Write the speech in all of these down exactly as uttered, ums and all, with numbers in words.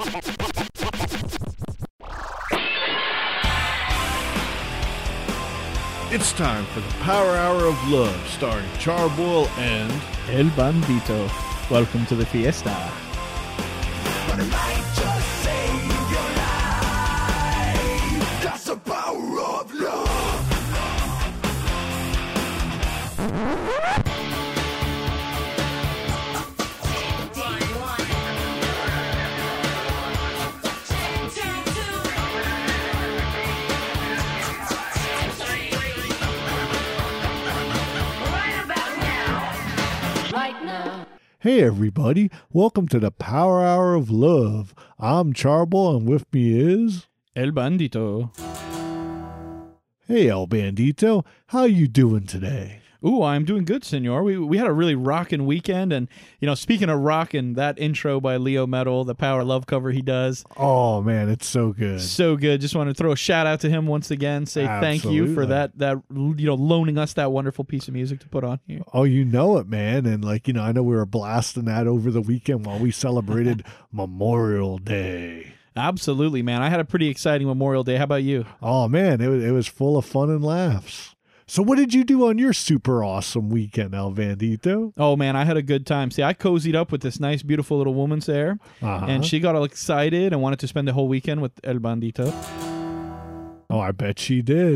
It's time for the Power Hour of Love, starring Charboil and El Bandito. Welcome to the fiesta. But it might just save your life. That's the power of love. Hey everybody, welcome to the Power Hour of Love. I'm Charboil and with me is... El Bandito. Hey El Bandito, how you doing today? Ooh, I'm doing good, senor. We we had a really rockin' weekend, and, you know, speaking of rockin', that intro by Leo Metal, the Power Love cover he does. Oh man, it's so good. So good. Just want to throw a shout out to him once again, say Absolutely. thank you for that, that, you know, loaning us that wonderful piece of music to put on here. Oh, you know it, man. And like, you know, I know we were blasting that over the weekend while we celebrated Memorial Day. Absolutely, man. I had a pretty exciting Memorial Day. How about you? Oh man, it was, it was full of fun and laughs. So what did you do on your super awesome weekend, El Bandito? Oh, man, I had a good time. See, I cozied up with this nice, beautiful little woman's there, Uh-huh. and she got all excited and wanted to spend the whole weekend with El Bandito. Oh, I bet she did.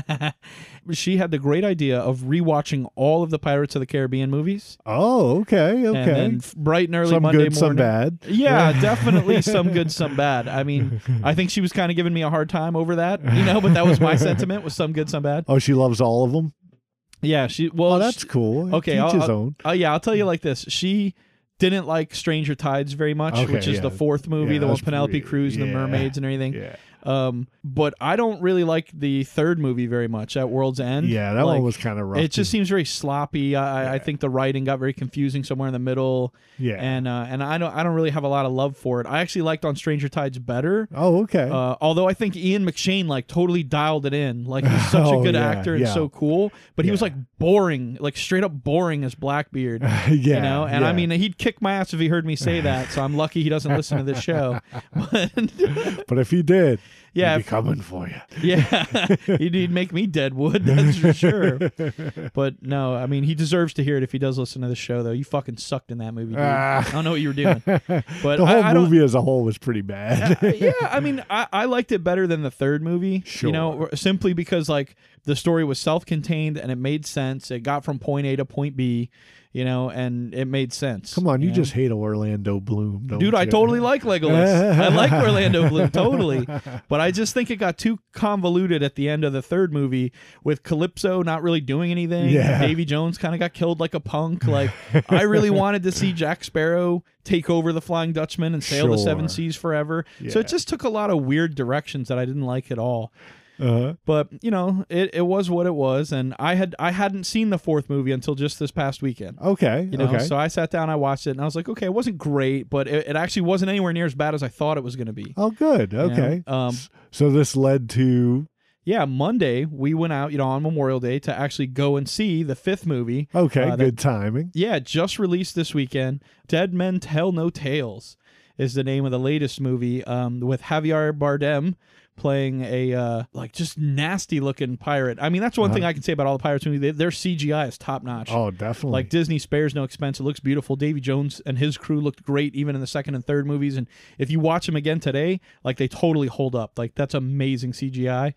She had the great idea of rewatching all of the Pirates of the Caribbean movies. Oh, okay, okay. And then bright and early some Monday good, morning. some bad. Yeah, definitely some good, some bad. I mean, I think she was kind of giving me a hard time over that, you know, but that was my sentiment, was some good, some bad. Oh, she loves all of them? Yeah, she, well. Oh, that's she, cool. Okay, Each I'll, his I'll- own. Oh, yeah, I'll tell you like this. She didn't like Stranger Tides very much, Okay, which is yeah. the fourth movie, Yeah, the one that's with Penelope pretty- Cruz and the yeah. mermaids and everything. Yeah. Um, but I don't really like the third movie very much, at World's End. Yeah, that Like, one was kind of rough. It just too. seems very sloppy. I, I- I Yeah. think the writing got very confusing somewhere in the middle, Yeah. and uh, and I don't I don't really have a lot of love for it. I actually liked On Stranger Tides better. Oh, okay. Uh, although I think Ian McShane like totally dialed it in. Like he's such Oh, a good yeah, actor and yeah. so cool, but he was Yeah. like boring, like straight up boring as Blackbeard. yeah. You know, and yeah. I mean, he'd kick my ass if he heard me say that. So I'm lucky he doesn't listen to this show. But But if he did, yeah, he'd be coming for you. yeah, he'd, he'd make me Deadwood, that's for sure. But no, I mean, he deserves to hear it if he does listen to the show, though. You fucking sucked in that movie, dude. Ah. I don't know what you were doing. But The whole I, I don't, movie as a whole was pretty bad. yeah, I mean, I, I liked it better than the third movie. Sure. You know, simply because like the story was self-contained and it made sense. It got from point A to point B, you know, and it made sense. Come on, you know? just hate Orlando Bloom, don't Dude, I you? totally like Legolas. I like Orlando Bloom, totally. But I just think it got too convoluted at the end of the third movie with Calypso not really doing anything. Yeah. Davy Jones kind of got killed like a punk. Like, I really wanted to see Jack Sparrow take over the Flying Dutchman and sail the Seven Sure. Seas forever. So Yeah. it just took a lot of weird directions that I didn't like at all. Uh-huh. But, you know, it, it was what it was. And I, had, I hadn't seen the fourth movie until just this past weekend. Okay. You know, okay. so I sat down, I watched it, and I was like, okay, it wasn't great, but it, it actually wasn't anywhere near as bad as I thought it was going to be. Oh, good. you know? Okay. Um, S- so this led to yeah, Monday we went out, you know, on Memorial Day to actually go and see the fifth movie. okay, Uh, that- good timing. Yeah, just released this weekend. Dead Men Tell No Tales is the name of the latest movie, um, with Javier Bardem playing a uh, like just nasty looking pirate. I mean, that's one Uh-huh. thing I can say about all the Pirates movies. They, their C G I is top notch. Oh, definitely. Like Disney spares no expense. It looks beautiful. Davy Jones and his crew looked great even in the second and third movies. And if you watch them again today, like they totally hold up. Like that's amazing C G I.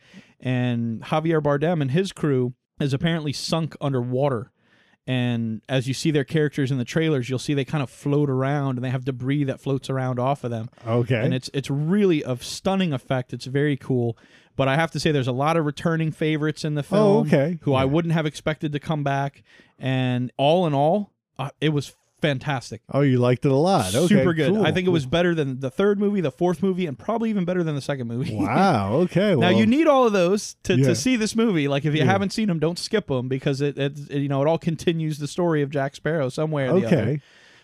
And Javier Bardem and his crew is apparently sunk underwater. And as you see their characters in the trailers, you'll see they kind of float around and they have debris that floats around off of them. okay. And it's it's really a stunning effect. It's very cool. But I have to say there's a lot of returning favorites in the film Oh, okay. who I Yeah. wouldn't have expected to come back. And all in all, uh, it was fantastic. oh, you liked it a lot. Okay, Super good. cool, I think it was cool. better than the third movie, the fourth movie, and probably even better than the second movie. Wow. Okay. Now well, you need all of those to, Yeah. to see this movie. Like if you Yeah. haven't seen them, don't skip them because it, it, it you know it all continues the story of Jack Sparrow some way or the other. Okay.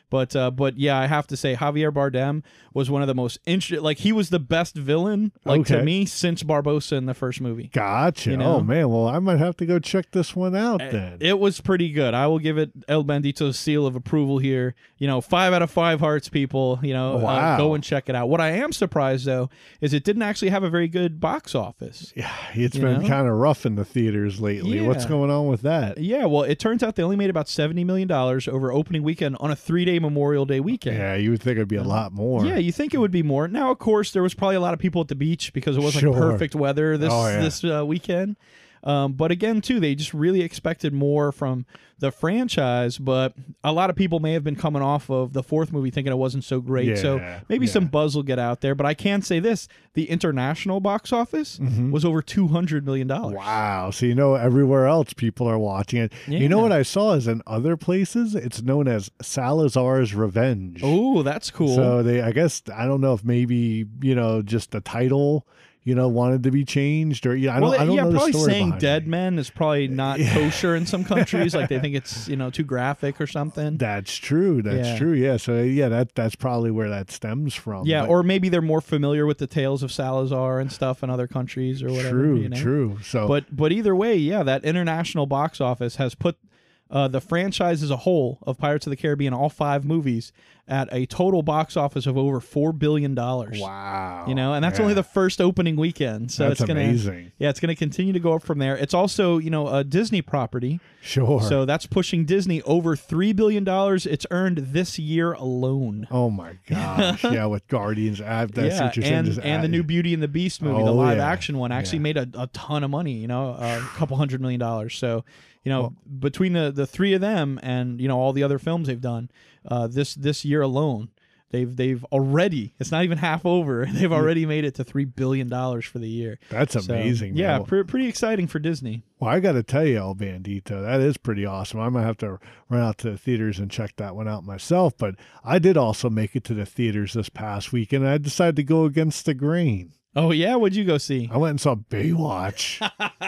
But uh, but yeah, I have to say Javier Bardem was one of the most interesting. Like he was the best villain, like to Okay. me, since Barbosa in the first movie. Gotcha. You know? Oh man, well I might have to go check this one out Uh, then. It was pretty good. I will give it El Bandito's seal of approval here. You know, five out of five hearts, people. You know, Wow. uh, go and check it out. What I am surprised though is it didn't actually have a very good box office. Yeah, it's You been know? kind of rough in the theaters lately. What's Yeah. going on with that? Yeah, well, it turns out they only made about seventy million dollars over opening weekend on a three-day Memorial Day weekend. Yeah, you would think it'd be a lot more. Yeah, you think it would be more. Now, of course, there was probably a lot of people at the beach because it was Sure. like perfect weather this Oh, yeah. this uh, weekend. Um, but again, too, they just really expected more from the franchise. But a lot of people may have been coming off of the fourth movie thinking it wasn't so great. so Yeah, maybe yeah. some buzz will get out there. But I can say this: the international box office Mhm. was over two hundred million dollars. Wow. So you know everywhere else people are watching it. You know Yeah. what I saw is in other places it's known as Salazar's Revenge. Oh, that's cool. So they I guess I don't know if maybe, you know, just the title, you know, wanted to be changed or yeah, I don't well, I don't yeah, know the probably story saying behind dead it. men is probably not Yeah. kosher in some countries. Like they think it's, you know, too graphic or something. That's true. That's Yeah. true. Yeah. So yeah, that that's probably where that stems from. Yeah, But or maybe they're more familiar with the tales of Salazar and stuff in other countries or whatever. true, you know? true. So But but either way, yeah, that international box office has put uh, the franchise as a whole of Pirates of the Caribbean, all five movies, at a total box office of over four billion dollars. wow. You know, and that's Yeah. only the first opening weekend. So That's it's gonna amazing. yeah, it's gonna continue to go up from there. It's also, you know, a Disney property. Sure. So that's pushing Disney over three billion dollars it's earned this year alone. oh my gosh. Yeah, with Guardians. I, that's yeah, what you're saying. and, Just and the add- new Beauty and the Beast movie, the Oh, live yeah. action one, actually Yeah. made a, a ton of money, you know, a couple hundred million dollars. So, you know, Well- between the, the three of them and, you know, all the other films they've done uh, this this year alone, they've they've already, it's not even half over, they've already made it to three billion dollars for the year. That's So, amazing. yeah, man. pre- pretty exciting for Disney. Well, I got to tell you, El Bandito, that is pretty awesome. I might have to run out to the theaters and check that one out myself. But I did also make it to the theaters this past week, and I decided to go against the grain. Oh, yeah? What'd you go see? I went and saw Baywatch.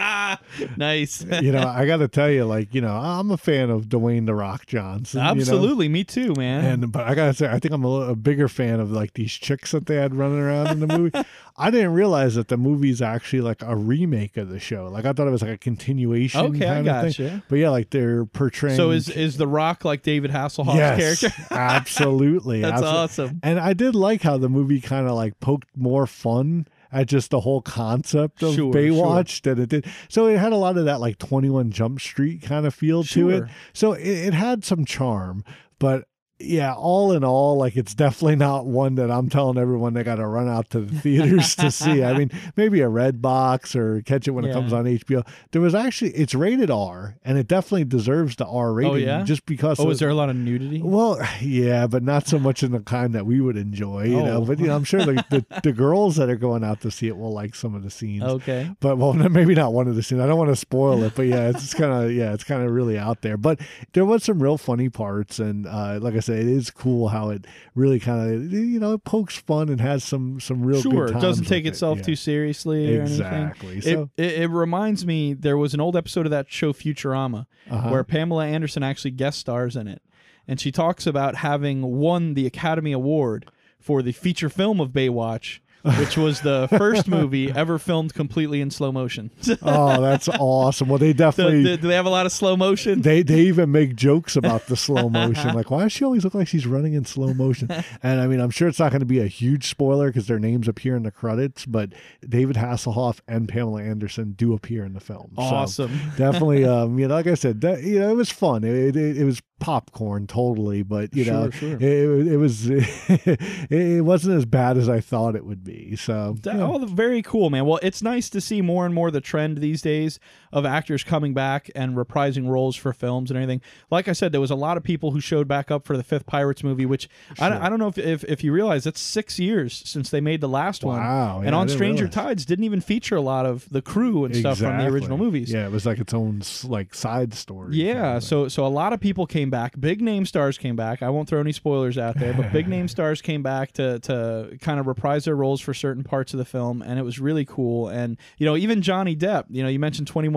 Nice. you know, I got to tell you, like, you know, I'm a fan of Dwayne the Rock Johnson. you know? Absolutely. Me too, man. And but I gotta say, I think I'm a, little, a bigger fan of like these chicks that they had running around in the movie. I didn't realize that the movie's actually like a remake of the show. Like I thought it was like a continuation. Okay, I kind of thing. gotcha. But yeah, like they're portraying. So is is The Rock like David Hasselhoff's yes, character? absolutely. That's absolutely. awesome. And I did like how the movie kind of like poked more fun at just the whole concept of Sure, Baywatch than it did. So it had a lot of that like twenty-one Jump Street kind of feel to it. Sure. So it, it had some charm, but yeah, all in all, like it's definitely not one that I'm telling everyone they got to run out to the theaters to see. I mean, maybe a red box or catch it when it Yeah. comes on H B O. There was actually, it's rated R, and it definitely deserves the R rating. yeah? Just because. Oh, of, is there a lot of nudity? Well, yeah, but not so much in the kind that we would enjoy, you know. Oh. But you know, I'm sure the, the the girls that are going out to see it will like some of the scenes. Okay. But well, maybe not one of the scenes. I don't want to spoil it, but yeah, it's kind of yeah, it's kind of really out there. But there was some real funny parts, and uh, like I said, it is cool how it really kind of you know it pokes fun and has some some real Sure, good it times doesn't take with it. itself Yeah. too seriously or Exactly. anything. So- it, it, it reminds me, there was an old episode of that show Futurama Uh-huh. where Pamela Anderson actually guest stars in it. And she talks about having won the Academy Award for the feature film of Baywatch, which was the first movie ever filmed completely in slow motion. Oh, that's awesome. Well, they So, definitely. do, do they have a lot of slow motion? They they even make jokes about the slow motion. Like, why does she always look like she's running in slow motion? And I mean, I'm sure it's not going to be a huge spoiler because their names appear in the credits, but David Hasselhoff and Pamela Anderson do appear in the film. So Awesome. definitely, um, you know, like I said, that, you know, it was fun. It, it, it was popcorn totally, but you know, Sure, sure. It, it was it, it wasn't as bad as I thought it would be. So That- yeah. Oh, very cool, man. Well, it's nice to see more and more the trend these days of actors coming back and reprising roles for films and everything. Like I said, there was a lot of people who showed back up for the fifth Pirates movie, which I, don't, I don't know if, if if you realize that's six years since they made the last one. Wow, yeah, and I on didn't Stranger realize. Tides didn't even feature a lot of the crew and stuff from the original Exactly. movies. Yeah, it was like its own s- like side story. Yeah, kind of thing. so so a lot of people came back. Big name stars came back. I won't throw any spoilers out there, but big name stars came back to to kind of reprise their roles for certain parts of the film, and it was really cool. And you know, even Johnny Depp. You know, you mentioned twenty-one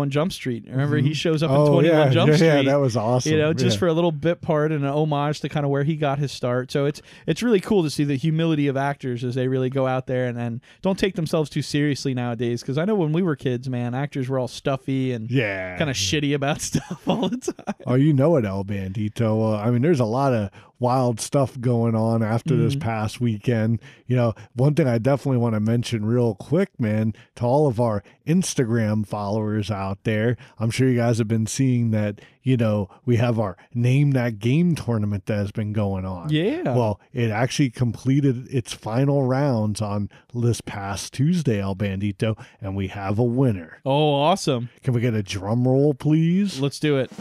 twenty-one Jump Street. Remember, he shows up Oh, in twenty-one yeah, Jump yeah, Street. yeah, that was awesome. You know, just Yeah. for a little bit part and an homage to kind of where he got his start. So it's it's really cool to see the humility of actors as they really go out there and, and don't take themselves too seriously nowadays. Because I know when we were kids, man, actors were all stuffy and Yeah. kind of shitty about stuff all the time. Oh, you know it, El Bandito. Uh, I mean, there's a lot of wild stuff going on after this Mm-hmm. past weekend. You know, one thing I definitely want to mention real quick, man, to all of our Instagram followers out there, I'm sure you guys have been seeing that, you know, we have our Name That Game tournament that has been going on. Yeah. Well, it actually completed its final rounds on this past Tuesday, El Bandito, and we have a winner. Oh, awesome. Can we get a drum roll, please? Let's do it.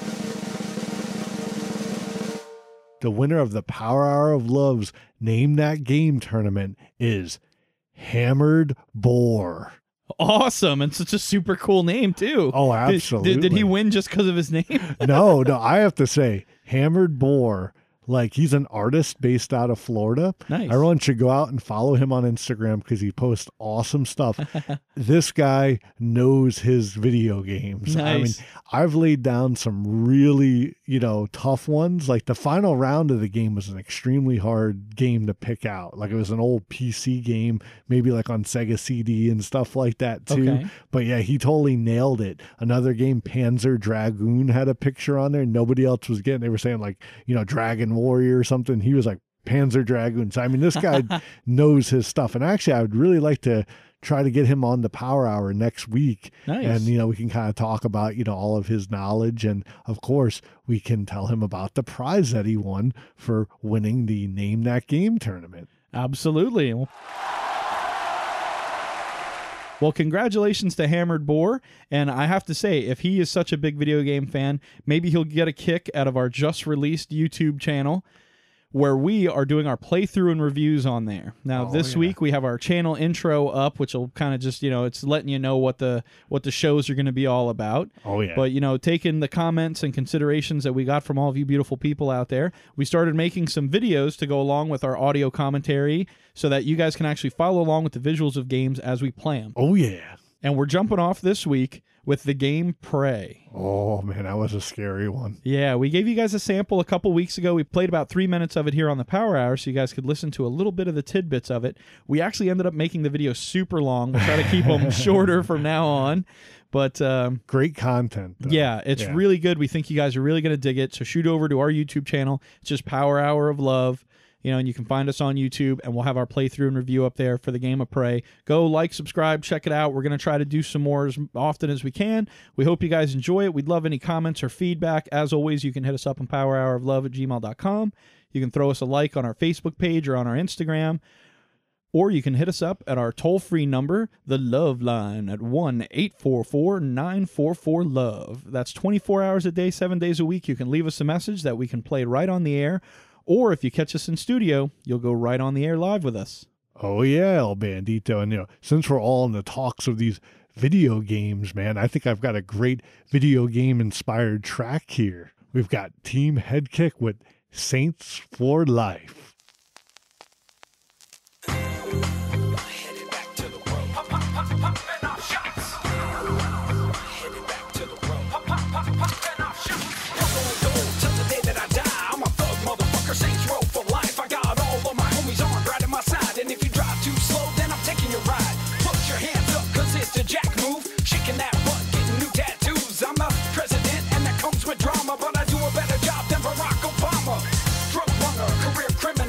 The winner of the Power Hour of Love's Name That Game tournament is Hammered Boar. Awesome. And such a super cool name, too. Oh, Did- absolutely. Did, did he win just because of his name? no, no, I have to say, Hammered Boar, like he's an artist based out of Florida. Nice. Everyone should go out and follow him on Instagram because he posts awesome stuff. This guy knows his video games. I mean, Nice. I've laid down some really, you know, tough ones. Like the final round of the game was an extremely hard game to pick out. Like it was an old P C game, maybe like on Sega C D and stuff like that too. Okay. But yeah, he totally nailed it. Another game, Panzer Dragoon, had a picture on there. Nobody else was getting. They were saying like, you know, Dragon Warrior or something. He was like Panzer Dragoon. So I mean, this guy knows his stuff. And actually, I would really like to try to get him on the Power Hour next week. Nice. And, you know, we can kind of talk about, you know, all of his knowledge. And of course, we can tell him about the prize that he won for winning the Name That Game tournament. Absolutely. Well, congratulations to Hammered Boar. And I have to say, if he is such a big video game fan, maybe he'll get a kick out of our just released YouTube channel where we are doing our playthrough and reviews on there. Now, Oh, this yeah. week we have our channel intro up, which will kind of just, you know, it's letting you know what the what the shows are going to be all about. Oh, yeah. But, you know, taking the comments and considerations that we got from all of you beautiful people out there, we started making some videos to go along with our audio commentary so that you guys can actually follow along with the visuals of games as we play them. Oh, yeah. And we're jumping off this week with the game Prey. Oh, man, that was a scary one. Yeah, we gave you guys a sample a couple weeks ago. We played about three minutes of it here on the Power Hour so you guys could listen to a little bit of the tidbits of it. We actually ended up making the video super long. We'll try to keep them shorter from now on. But um, Great content, though. yeah, it's Yeah. really good. We think you guys are really going to dig it. So shoot over to our YouTube channel. It's just Power Hour of Love. You know, and you can find us on YouTube, and we'll have our playthrough and review up there for the game of Prey. Go like, subscribe, check it out. We're going to try to do some more as often as we can. We hope you guys enjoy it. We'd love any comments or feedback. As always, you can hit us up on power hour of love at gmail dot com. You can throw us a like on our Facebook page or on our Instagram. Or you can hit us up at our toll-free number, the Love Line, at one eight four four nine four four love. That's twenty-four hours a day, seven days a week. You can leave us a message that we can play right on the air. Or if you catch us in studio, you'll go right on the air live with us. Oh, yeah, El Bandito. And, you know, since we're all in the talks of these video games, man, I think I've got a great video game-inspired track here. We've got Team Head Kick with Saints for Life. Headed back to the road. Pop, pop, pop, popping off shots. Headed back to the road. Pop, pop, pop, popping off shots. I'm going gold till the day that I die. I'm a thug motherfucker, Saints Row for life. I got all of my homies armed right at my side. And if you drive too slow, then I'm taking your ride. Put your hands up, cause it's the jack move. Shaking that butt, getting new tattoos. I'm the president, and that comes with drama. But I do a better job than Barack Obama. Drug runner, career criminal.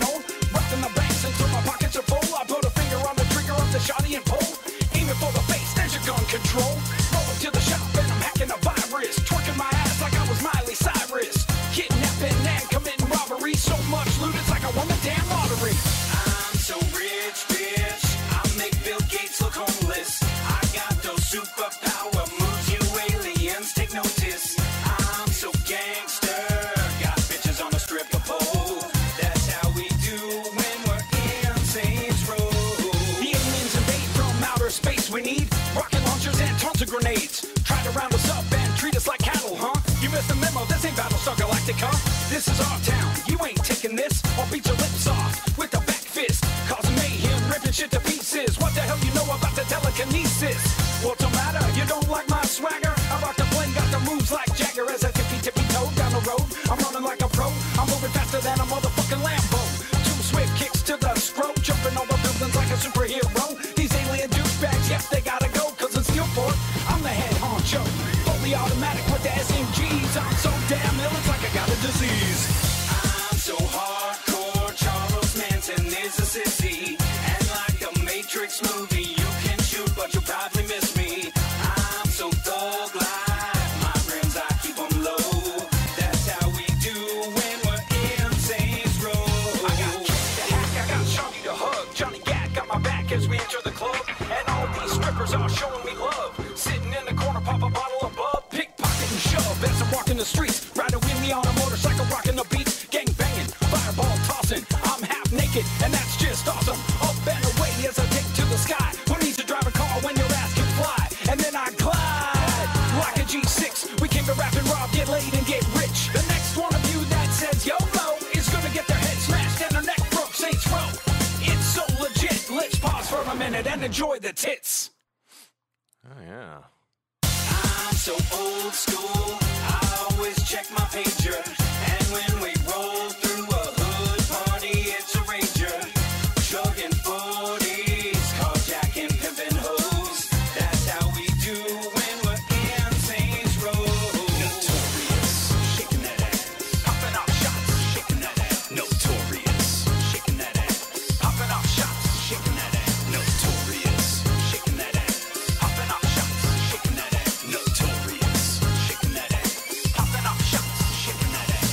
disease. I'm so hardcore, Charles Manson is a sissy. And like the Matrix movie, you can shoot, but you'll probably miss me. I'm so thug-like, my friends, I keep them low. That's how we do when we're in Saints Row. I got Kiss the Hack, I got Shawty to hug. Johnny Gat got my back as we enter the club. And all these strippers are showing me love. Sitting in the corner, pop a bottle of bub. Pickpocket and shove as I'm walking the streets. Riding with me on a motorcycle, rocking the beats. Gang banging, fireball tossing. I'm half naked, and that's just awesome. Up and away as I take to the sky. Who needs to drive a car when your ass can fly? And then I glide like a G six. We came to rap and rob, get laid and get rich. The next one of you that says YOLO is gonna get their head smashed and their neck broke. Saints Row, it's so legit. Let's pause for a minute and enjoy the tits. Oh, yeah. I'm so old school, I always check my pager. And when we roll through a hood party, it's a rager. Chugging forties, carjacking, pimping hoes. That's how we do when we're in Saints Row. Notorious, shaking that ass. Popping off shots, shaking that ass. Notorious, shaking that ass. Popping off shots, shaking that ass. Notorious, shaking that ass. Popping off shots, shaking that ass. Notorious, shaking that ass. Popping off shots, shaking that ass.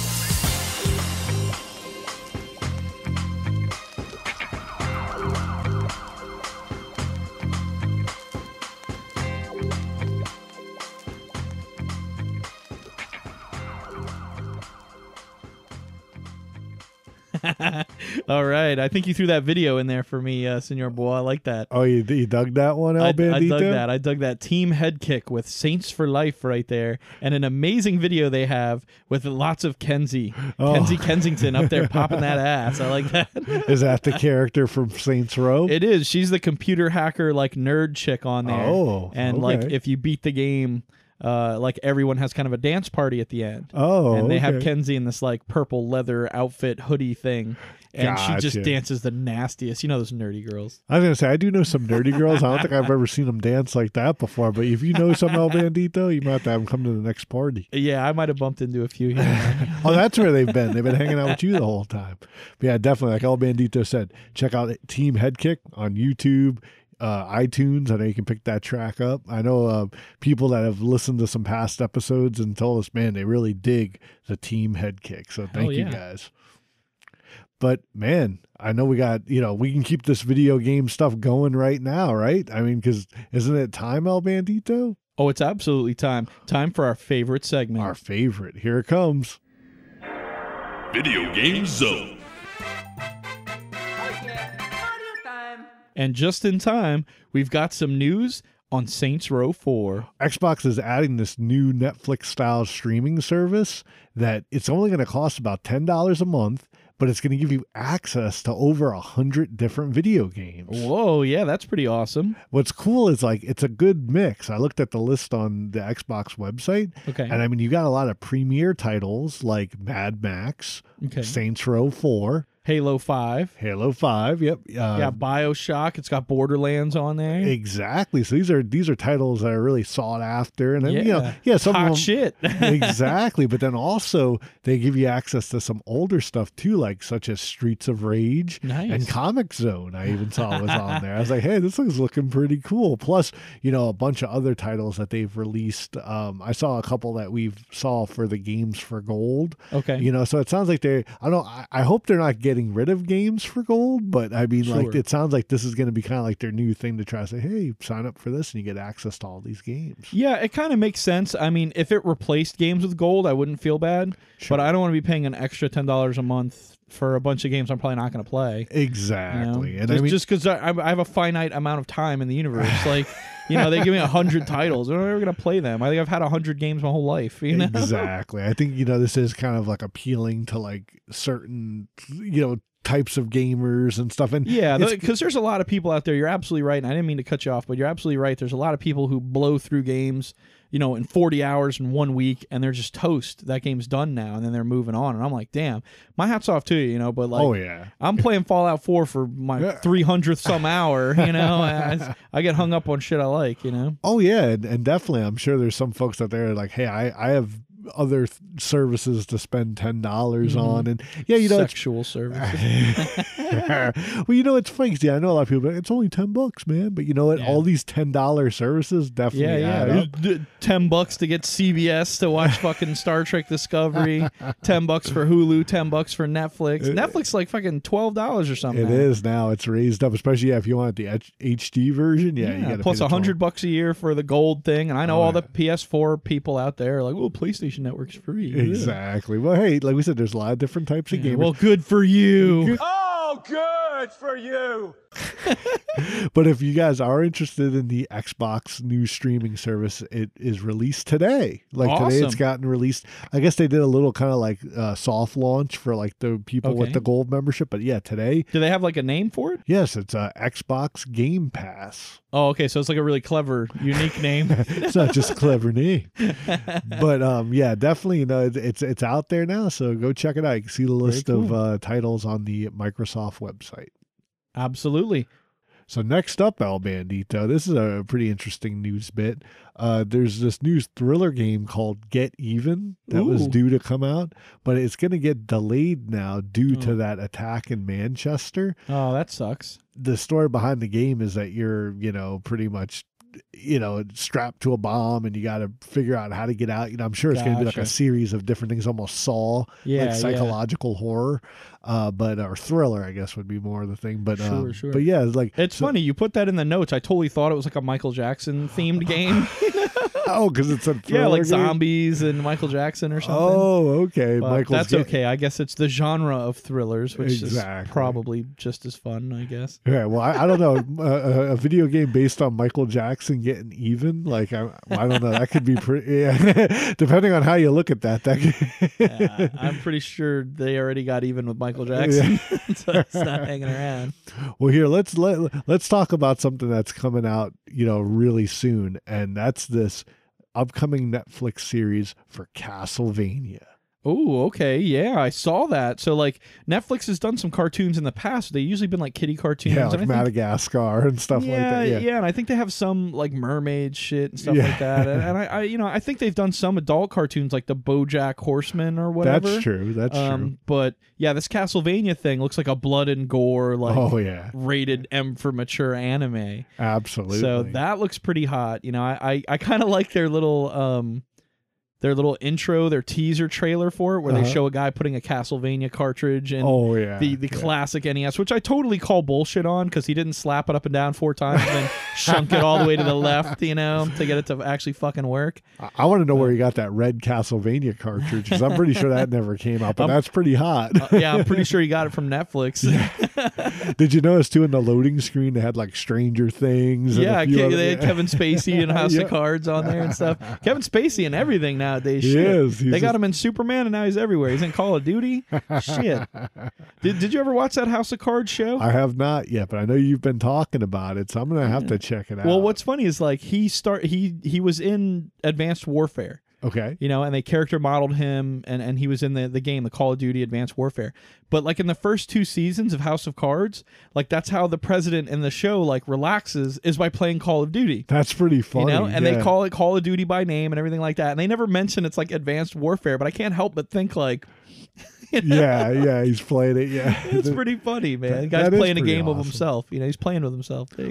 All right. I think you threw that video in there for me, uh, Senor Boy. I like that. Oh, you, you dug that one, El I, I Bandito? dug that. I dug that team head kick with Saints for Life right there, and an amazing video they have with lots of Kenzie, Oh. Kenzie Kensington up there popping that ass. I like that. Is that the character from Saints Row? It is. She's the computer hacker, like nerd chick on there. Oh, and like okay. if you beat the game, uh, like everyone has kind of a dance party at the end. Oh, and they have okay. Kenzie in this like purple leather outfit hoodie thing, and she just Gotcha. dances the nastiest. You know those nerdy girls. I was going to say, I do know some nerdy girls. I don't think I've ever seen them dance like that before. But if you know some El Bandito, you might have to have them come to the next party. Yeah, I might have bumped into a few here. and there. Oh, that's where they've been. They've been hanging out with you the whole time. But yeah, definitely. Like El Bandito said, check out Team Head Kick on YouTube, uh, iTunes. I know you can pick that track up. I know uh, people that have listened to some past episodes and told us, man, they really dig the Team Head Kick. So thank Oh, you yeah. guys. But man, I know we got, you know, we can keep this video game stuff going right now, right? I mean, because isn't it time, El Bandito? Oh, it's absolutely time. Time for our favorite segment. Our favorite. Here it comes. Video Game Zone. And just in time, we've got some news on Saints Row four. Xbox is adding this new Netflix style streaming service that it's only going to cost about ten dollars a month, but it's going to give you access to over a hundred different video games. Whoa, yeah, that's pretty awesome. What's cool is like it's a good mix. I looked at the list on the Xbox website, Okay. and I mean you got a lot of premier titles like Mad Max, Okay. Saints Row four, Halo five. Halo five. Yep. Uh, Yeah, BioShock. It's got Borderlands on there. Exactly. So these are these are titles that are really sought after, and then, yeah. you know, yeah, some Hot of them, shit. exactly. But then also they give you access to some older stuff too, like such as Streets of Rage Nice. and Comic Zone. I even saw was on there. I was like, hey, this looks looking pretty cool. Plus, you know, a bunch of other titles that they've released. Um, I saw a couple that we've saw for the Games for Gold. Okay. You know, so it sounds like they. I don't. I, I hope they're not getting rid of games for gold, but I mean, like, Sure. it sounds like this is going to be kind of like their new thing to try to say, hey, sign up for this and you get access to all these games. Yeah, it kind of makes sense. I mean, if it replaced games with gold, I wouldn't feel bad. Sure. But I don't want to be paying an extra ten dollars a month for a bunch of games I'm probably not going to play. You know? Exactly. And just, I mean, just because I, I have a finite amount of time in the universe. Like, you know, they give me a hundred titles. I'm never going to play them. I think I've had a hundred games my whole life. You know? exactly. I think, you know, this is kind of like appealing to like certain, you know, types of gamers and stuff. And Yeah, it's- because there's a lot of people out there. You're absolutely right, and I didn't mean to cut you off, but you're absolutely right. There's a lot of people who blow through games, you know, in forty hours in one week, and they're just toast. That game's done now, and then they're moving on. And I'm like, damn, my hat's off to you, you know. But like, oh, yeah. I'm playing Fallout four for my Yeah. three hundredth some hour, you know. I, I get hung up on shit I like, you know. Oh, yeah. And, and definitely, I'm sure there's some folks out there like, hey, I, I have other th- services to spend ten dollars Mm-hmm. on, and yeah, you know, it's Sexual services. well, you know, it's funny. 'Cause, yeah, I know a lot of people. Are like, it's only ten bucks, man. But you know what? Yeah. All these ten dollar services definitely Yeah, add yeah. up. D- Ten bucks to get C B S to watch fucking Star Trek Discovery. Ten bucks for Hulu. Ten bucks for Netflix. Netflix like fucking twelve dollars or something. It now. is now. It's raised up, especially yeah, if you want the H- HD version. Yeah, you Yeah, got plus a hundred bucks a year for the gold thing, and I know Oh, all the yeah. P S four people out there are like, "Oh, PlayStation Network's free." Exactly. Well, hey, like we said, there's a lot of different types of Yeah, gamers. well, good for you. Oh, good for you. But if you guys are interested in the Xbox new streaming service, it is released today. Like today, it's Awesome. gotten released. I guess they did a little kind of like uh, soft launch for like the people with Okay. the gold membership. But yeah, today, Do they have like a name for it? yes, it's uh, Xbox Game Pass. Oh, okay. So it's like a really clever, unique name. It's not just a clever name, but um, yeah, definitely. You know, it's, it's it's out there now. So go check it out. You can see the list of cool. uh, titles on the Microsoft website. Absolutely. So next up, El Bandito, this is a pretty interesting news bit. Uh, there's this new thriller game called Get Even that was Ooh. due to come out, but it's going to get delayed now due to Oh. that attack in Manchester. Oh, that sucks. The story behind the game is that you're, you know, pretty much, you know, strapped to a bomb and you got to figure out how to get out. You know, I'm sure it's going to be like a Gotcha. series of different things, almost Saw, Yeah, like yeah. psychological horror, uh, but or thriller, I guess would be more of the thing. But Sure, um, sure. but yeah, it's like It's so- funny you put that in the notes. I totally thought it was like a Michael Jackson themed game. Oh, because it's a thriller yeah, like game? zombies and Michael Jackson or something. Oh, okay. But Michael's that's get- okay. I guess it's the genre of thrillers, which Exactly. is probably just as fun, I guess. Yeah, well, I, I don't know. a, a video game based on Michael Jackson getting even, like I, I don't know. That could be pretty. Yeah, depending on how you look at that. That could, Yeah, I'm pretty sure they already got even with Michael Jackson, so it's not hanging around. well, here let's let let's talk about something that's coming out, you know, really soon, and that's this upcoming Netflix series for Castlevania. Oh, okay. Yeah, I saw that. So, like, Netflix has done some cartoons in the past. They've usually been like kiddie cartoons. Yeah, and like I think- Madagascar and stuff yeah, like that. Yeah. yeah, and I think they have some like mermaid shit and stuff Yeah. like that. And, and I, I, you know, I think they've done some adult cartoons like the BoJack Horseman or whatever. That's true. That's true. Um, but yeah, this Castlevania thing looks like a blood and gore, like Oh yeah, rated M for mature anime. absolutely. So that looks pretty hot. You know, I I, I kind of like their little um their little intro, their teaser trailer for it, where Uh-huh. they show a guy putting a Castlevania cartridge in oh yeah, the the yeah. classic N E S, which I totally call bullshit on because he didn't slap it up and down four times and then shunk it all the way to the left, you know, to get it to actually fucking work. I, I want to know where you got that red Castlevania cartridge, because I'm pretty sure that never came out, but Um, that's pretty hot. Uh, yeah, I'm pretty sure he got it from Netflix. Did you notice too in the loading screen they had like Stranger Things? and Yeah, a few Ke- other- they had Kevin Spacey and House Yeah. of Cards on there and stuff. Kevin Spacey and everything nowadays. He Shit. is. He's They got just- him in Superman and now he's everywhere. He's in Call of Duty. Shit. Did, did you ever watch that House of Cards show? I have not yet, but I know you've been talking about it, so I'm gonna have to check it out. Well, what's funny is like he start he he was in Advanced Warfare. okay? You know, and they character modeled him, and, and he was in the, the game, the Call of Duty Advanced Warfare. But like in the first two seasons of House of Cards, like that's how the president in the show like relaxes is by playing Call of Duty. That's pretty funny. You know, and yeah. they call it Call of Duty by name and everything like that. And they never mention it's like Advanced Warfare, but I can't help but think like yeah, yeah, he's playing it. Yeah, it's pretty funny, man. The That- guy's that is playing a pretty game of awesome. himself. You know, he's playing with himself. Too.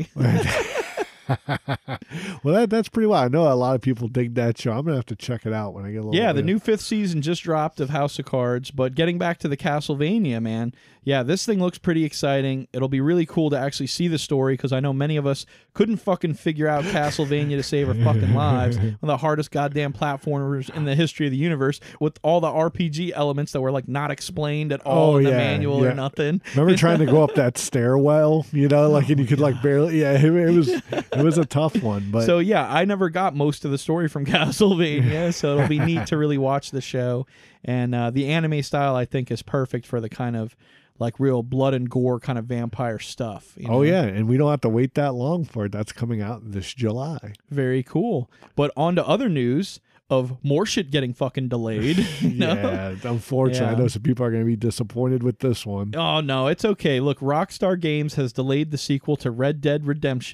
Well, that that's pretty wild. I know a lot of people dig that show. I'm gonna have to check it out when I get a little. Yeah, the bit. new fifth season just dropped of House of Cards. But getting back to the Castlevania, man, yeah, this thing looks pretty exciting. It'll be really cool to actually see the story because I know many of us couldn't fucking figure out Castlevania to save our fucking lives. One of the hardest goddamn platformers in the history of the universe with all the R P G elements that were like not explained at all Oh, in the yeah, manual yeah. or nothing. Remember trying to go up that stairwell, you know, like and you could like barely. Yeah, it, it was it was a tough one, but So yeah, I never got most of the story from Castlevania, so it'll be neat to really watch the show. And uh, the anime style, I think, is perfect for the kind of like real blood and gore kind of vampire stuff. you oh know? yeah, and we don't have to wait that long for it. That's coming out this July. Very cool. But on to other news of more shit getting fucking delayed. you know? Yeah, unfortunately, I Yeah. know some people are going to be disappointed with this one. Oh no, it's okay. Look, Rockstar Games has delayed the sequel to Red Dead Redemption.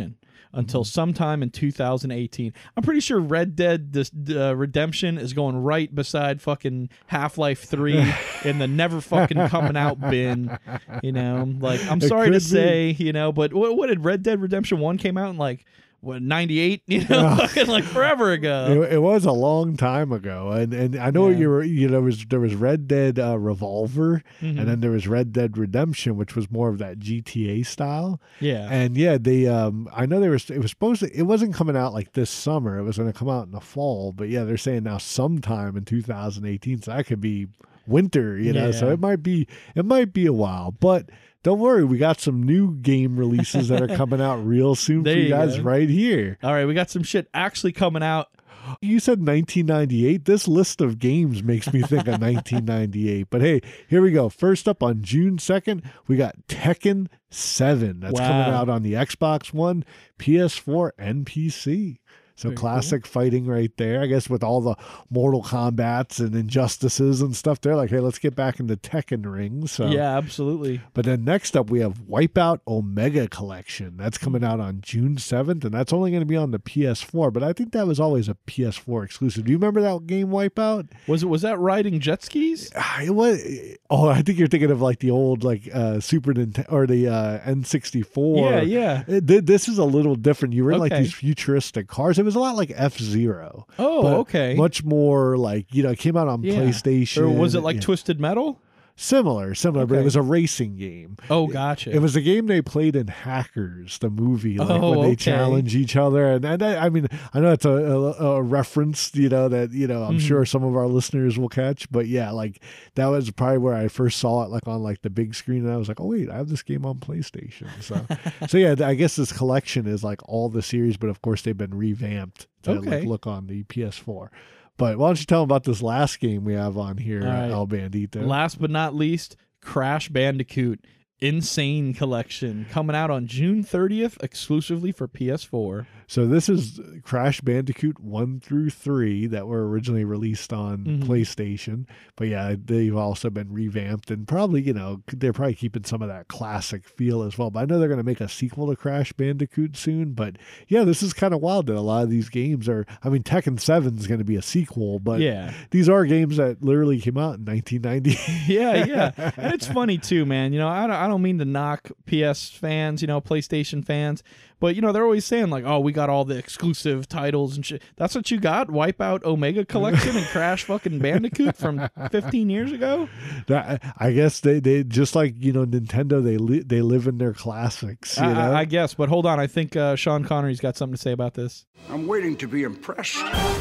until sometime in two thousand eighteen. I'm pretty sure Red Dead this, uh, Redemption is going right beside fucking Half-Life three in the never fucking coming out bin. You know, like, I'm It sorry to could say, you know, but what, what did Red Dead Redemption one came out in, like, what, ninety-eight? You know, fucking like forever ago. It, it was a long time ago, and and I know Yeah. you were you know there was there was Red Dead uh, Revolver, Mhm. and then there was Red Dead Redemption, which was more of that G T A style. Yeah. And yeah, they um I know there was it was supposed to it wasn't coming out like this summer. It was going to come out in the fall, but yeah, they're saying now sometime in two thousand eighteen. So that could be winter, you know. So Yeah. it might be it might be a while, but. Don't worry, we got some new game releases that are coming out real soon There for you you guys go. right here. All right, we got some shit actually coming out. You said nineteen ninety-eight. This list of games makes me think of nineteen ninety-eight. But hey, here we go. First up on June second, we got Tekken seven. That's Wow. coming out on the Xbox One, P S four, and P C. So Very classic fighting right there. I guess with all the Mortal Kombats and Injustices and stuff, they're like, hey, let's get back into Tekken rings. So Yeah, absolutely. but then next up, we have Wipeout Omega Collection. That's coming out on June seventh, and that's only going to be on the P S four. But I think that was always a P S four exclusive. Do you remember that game, Wipeout? Was it was that riding jet skis? Ah, It was. Oh, I think you're thinking of like the old like uh, Super Nintendo or the uh, N sixty-four. Yeah, yeah. It, th- this is a little different. You were in like Okay. these futuristic cars. It was a lot like F-Zero. Oh, but okay. Much more like, you know, it came out on Yeah. PlayStation. Or was it like Yeah. Twisted Metal? Similar, similar, but it Okay. was a racing game. Oh, gotcha. It was a game they played in Hackers, the movie, like Oh, when they okay. challenge each other. And, and I, I mean, I know it's a, a, a reference, you know, that, you know, I'm Mhm. sure some of our listeners will catch. But yeah, like that was probably where I first saw it, like on like the big screen. And I was like, oh, wait, I have this game on PlayStation. So, so yeah, I guess this collection is like all the series, but of course they've been revamped to Okay. like look on the P S four. But why don't you tell them about this last game we have on here, All right. uh, El Bandito? Last but not least, Crash Bandicoot Insane Collection coming out on June thirtieth exclusively for P S four. So this is Crash Bandicoot one through three that were originally released on Mhm. PlayStation. But yeah, they've also been revamped and probably, you know, they're probably keeping some of that classic feel as well. But I know they're going to make a sequel to Crash Bandicoot soon. But yeah, this is kind of wild that a lot of these games are, I mean, Tekken seven is going to be a sequel, but Yeah. these are games that literally came out in nineteen ninety. Yeah, yeah. And it's funny too, man. You know, I don't, I don't mean to knock P S fans, you know, PlayStation fans, but you know, they're always saying like, oh, we got all the exclusive titles and shit. That's what you got? Wipeout Omega Collection and Crash fucking Bandicoot from fifteen years ago? That, I guess they, they just like, you know, Nintendo, they li- they live in their classics, you I, know? I, I guess, but hold on. I think uh, Sean Connery's got something to say about this. I'm waiting to be impressed.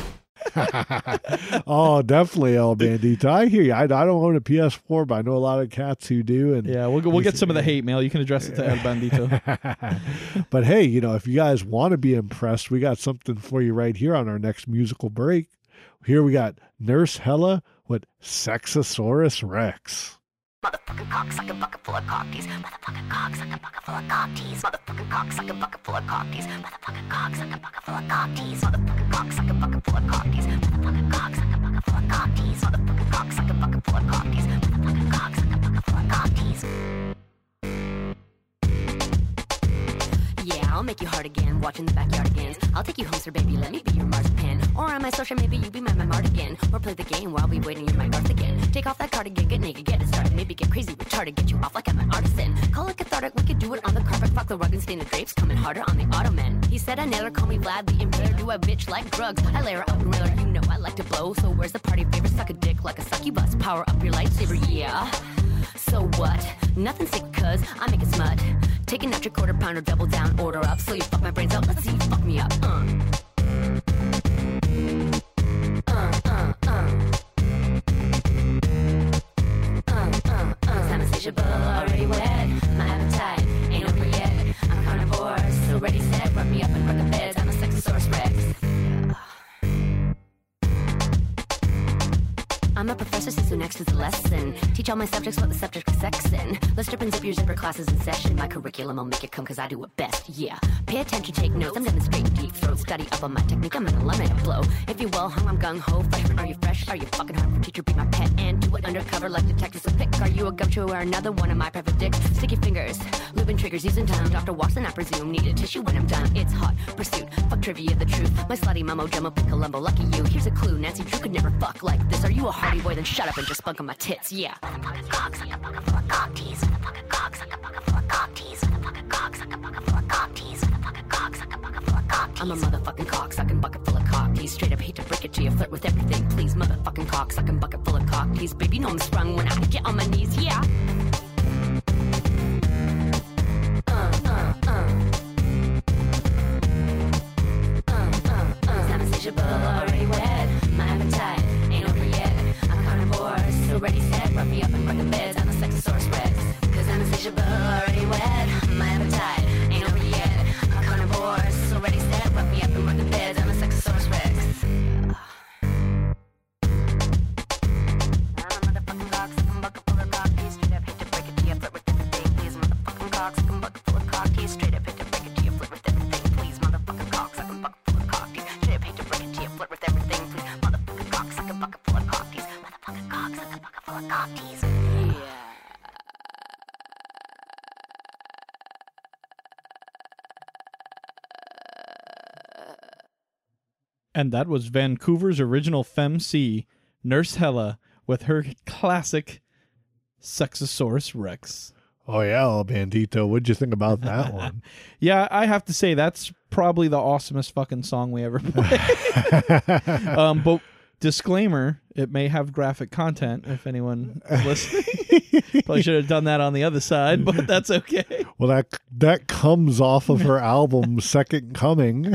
Oh, definitely, El Bandito. I hear you. I, I don't own a P S four, but I know a lot of cats who do. And Yeah, we'll, we'll get some of the hate mail. You can address it to El Bandito. But hey, you know, if you guys want to be impressed, we got something for you right here on our next musical break. Here we got Nurse Hella with Sexosaurus Rex. Motherfucking cocksucking bucket full of cockies. Motherfucking cocksucking bucket full of cockies. Motherfucking cocksucking bucket full of cockies. Motherfucking cocksucking bucket full of cockies. Motherfucking cocksucking bucket full of cockies. Motherfucking cocksucking bucket full of cockies. Motherfucking cocksucking bucket full of cockies. Motherfucking cocksucking bucket full of cockies. Yeah, I'll make you hard again, watching the backyardigans. I'll take you home, sir, baby, let me be your marzipan. Or on my social, maybe you be my, my mardigan. Or play the game while we waiting in my garth again. Take off that cardigan, get naked, get it started. Maybe get crazy, retarded, get you off like I'm an artisan. Call it cathartic, we could do it on the carpet. Fuck the rug and stain the drapes, coming harder on the ottoman. He said I nailed her, call me Vlad the Impaler. Do a bitch like drugs, I lay her up and rail her. You know I like to blow, so where's the party favor? Suck a dick like a succubus, power up your lightsaber, yeah. So what? Nothing sick, cuz I make it smut. Taking out your quarter pounder, double down, order up. So you fuck my brains out, let's see you fuck me up. Uh. Uh, uh, uh. Uh, uh, uh. Sensation already wet. My appetite ain't over yet. I'm carnivore, still ready, set. Rub me up and rub the beds. I'm a Sexosaurus Rex. I'm a professor, since so next is the lesson. Teach all my subjects what the subject is sex in. Let's strip and zip your zipper classes in session. My curriculum will make it come cause I do it best, yeah. Pay attention, take notes. I'm gonna straight deep throat. Study up on my technique. I'm gonna learn it flow. If you will, hung, I'm gung ho. Freshman, are you fresh? Are you fucking hard for teacher? Be my pet and do it undercover like detectives. So pick. Are you a gumshoe or another one of my private dicks? Sticky fingers, lubing triggers, using tongue. Doctor Watson, I presume, need a tissue when I'm done. It's hot pursuit. Fuck trivia, the truth. My slutty mummo jumbo pick Columbo. Lucky you. Here's a clue. Nancy Drew could never fuck like this. Are you a hardy boy? Then shut up and just spunk on my tits. Yeah. Motherfucking cock, suck a bucket full of cock tease. Motherfucking cock, suck a bucket full of cock tease. Motherfucking cock, suck a bucket full of cock tease. Motherfucking cock, suck a bucket full of cock tease. I'm a motherfucking cock sucking bucket full of cock tease. Straight up hate to break it to you, flirt with everything, please. Motherfucking cock sucking bucket full of cock tease. Baby, know I'm sprung when I get on my knees. Yeah. Uh, uh, uh. Uh, uh, uh. I'm insatiable, already wet. My appetite ain't over yet. I'm carnivore, still ready, set. Rub me up and break the beds. I'm a sexosaurus rex. Cause I'm insatiable, already wet. My appetite ain't over yet. I'm carnivore, still ready, set. Rub me up and break the beds. I'm a sexosaurus rex. I'm a motherfucking cock, sucking bucket full of cock tease. Straight up hate to break it to you, flirt with everything, please. Motherfucking cock, sucking bucket full of cock tease. Straight up hate to break it to you, flirt with everything, please. Motherfucking cock, sucking bucket full of cock tease. Straight up hate to break it to you, flirt with everything, please. Motherfucking cock, sucking bucket full of cock tease. Motherfucking cock, sucking bucket full of cock tease. Yeah. And that was Vancouver's original Femc, Nurse Hella, with her classic Sexosaurus Rex. Oh yeah, El Bandito. What'd you think about that one? Yeah, I have to say that's probably the awesomest fucking song we ever played. um, but disclaimer, it may have graphic content if anyone is listening. Probably should have done that on the other side, but that's okay. Well, that that comes off of her album Second Coming,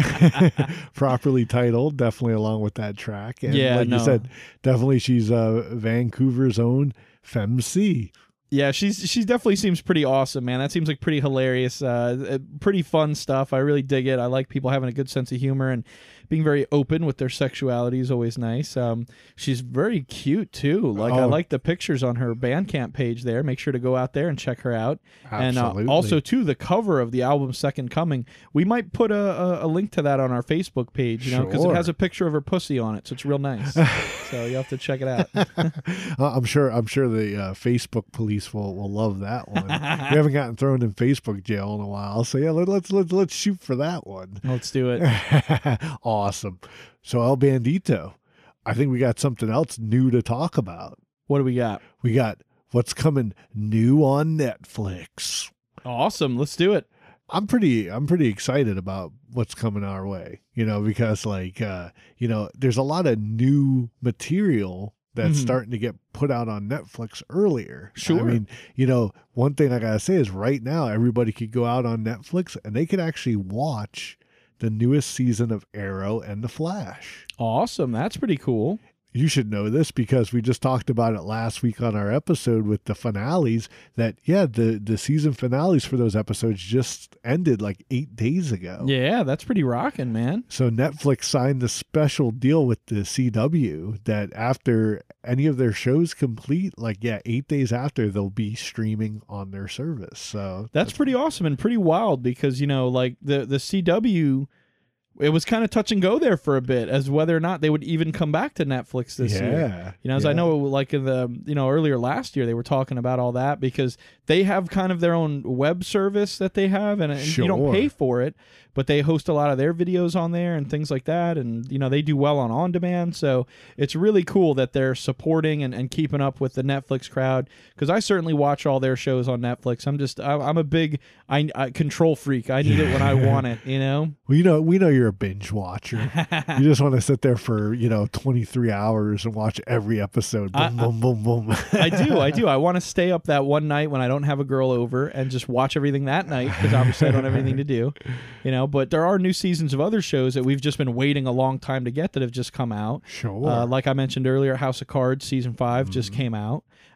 properly titled, definitely along with that track. And Yeah, like no. you said, definitely she's uh, Vancouver's own Femc. Yeah, she's she definitely seems pretty awesome, man. That seems like pretty hilarious, uh, uh, pretty fun stuff. I really dig it. I like people having a good sense of humor and being very open with their sexuality is always nice. Um, she's very cute too. Like I Oh. like the pictures on her Bandcamp page there. Make sure to go out there and check her out. And uh, Absolutely. also too, the cover of the album Second Coming. We might put a, a, a link to that on our Facebook page, you know, because it Sure. has a picture of her pussy on it, so it's real nice. So you have to check it out. Uh, I'm sure. I'm sure the uh, Facebook police will, will love that one. We haven't gotten thrown in Facebook jail in a while, so yeah, let, let's let's let's shoot for that one. Let's do it. Awesome. So El Bandito, I think we got something else new to talk about. What do we got? We got what's coming new on Netflix. Awesome. Let's do it. I'm pretty I'm pretty excited about what's coming our way, you know, because like uh, you know, there's a lot of new material that's Mhm. starting to get put out on Netflix earlier. Sure. I mean, you know, one thing I gotta say is right now everybody could go out on Netflix and they could actually watch the newest season of Arrow and The Flash. Awesome. That's pretty cool. You should know this because we just talked about it last week on our episode with the finales that, yeah, the, the season finales for those episodes just ended like eight days ago. Yeah, that's pretty rocking, man. So Netflix signed a special deal with the C W that after any of their shows complete, like, yeah, eight days after, they'll be streaming on their service. So That's pretty awesome and pretty wild because, you know, like the, the C W, it was kind of touch and go there for a bit as whether or not they would even come back to Netflix this year. yeah. You know, as I yeah. know, like in the, you know, earlier last year, they were talking about all that because they have kind of their own web service that they have and, and you don't Sure. pay for it, but they host a lot of their videos on there and things like that. And, you know, they do well on on-demand. So it's really cool that they're supporting and, and keeping up with the Netflix crowd because I certainly watch all their shows on Netflix. I'm just, I, I'm a big I, I control freak. I need it when I want it, you know? Well, you know, we know you're a binge watcher. You just want to sit there for, you know, twenty-three hours and watch every episode. Boom, I- boom, boom, boom. I do, I do. I want to stay up that one night when I don't have a girl over and just watch everything that night because obviously I don't have anything to do, you know. But there are new seasons of other shows that we've just been waiting a long time to get that have just come out. Sure. Uh, like I mentioned earlier, House of Cards season five just came out.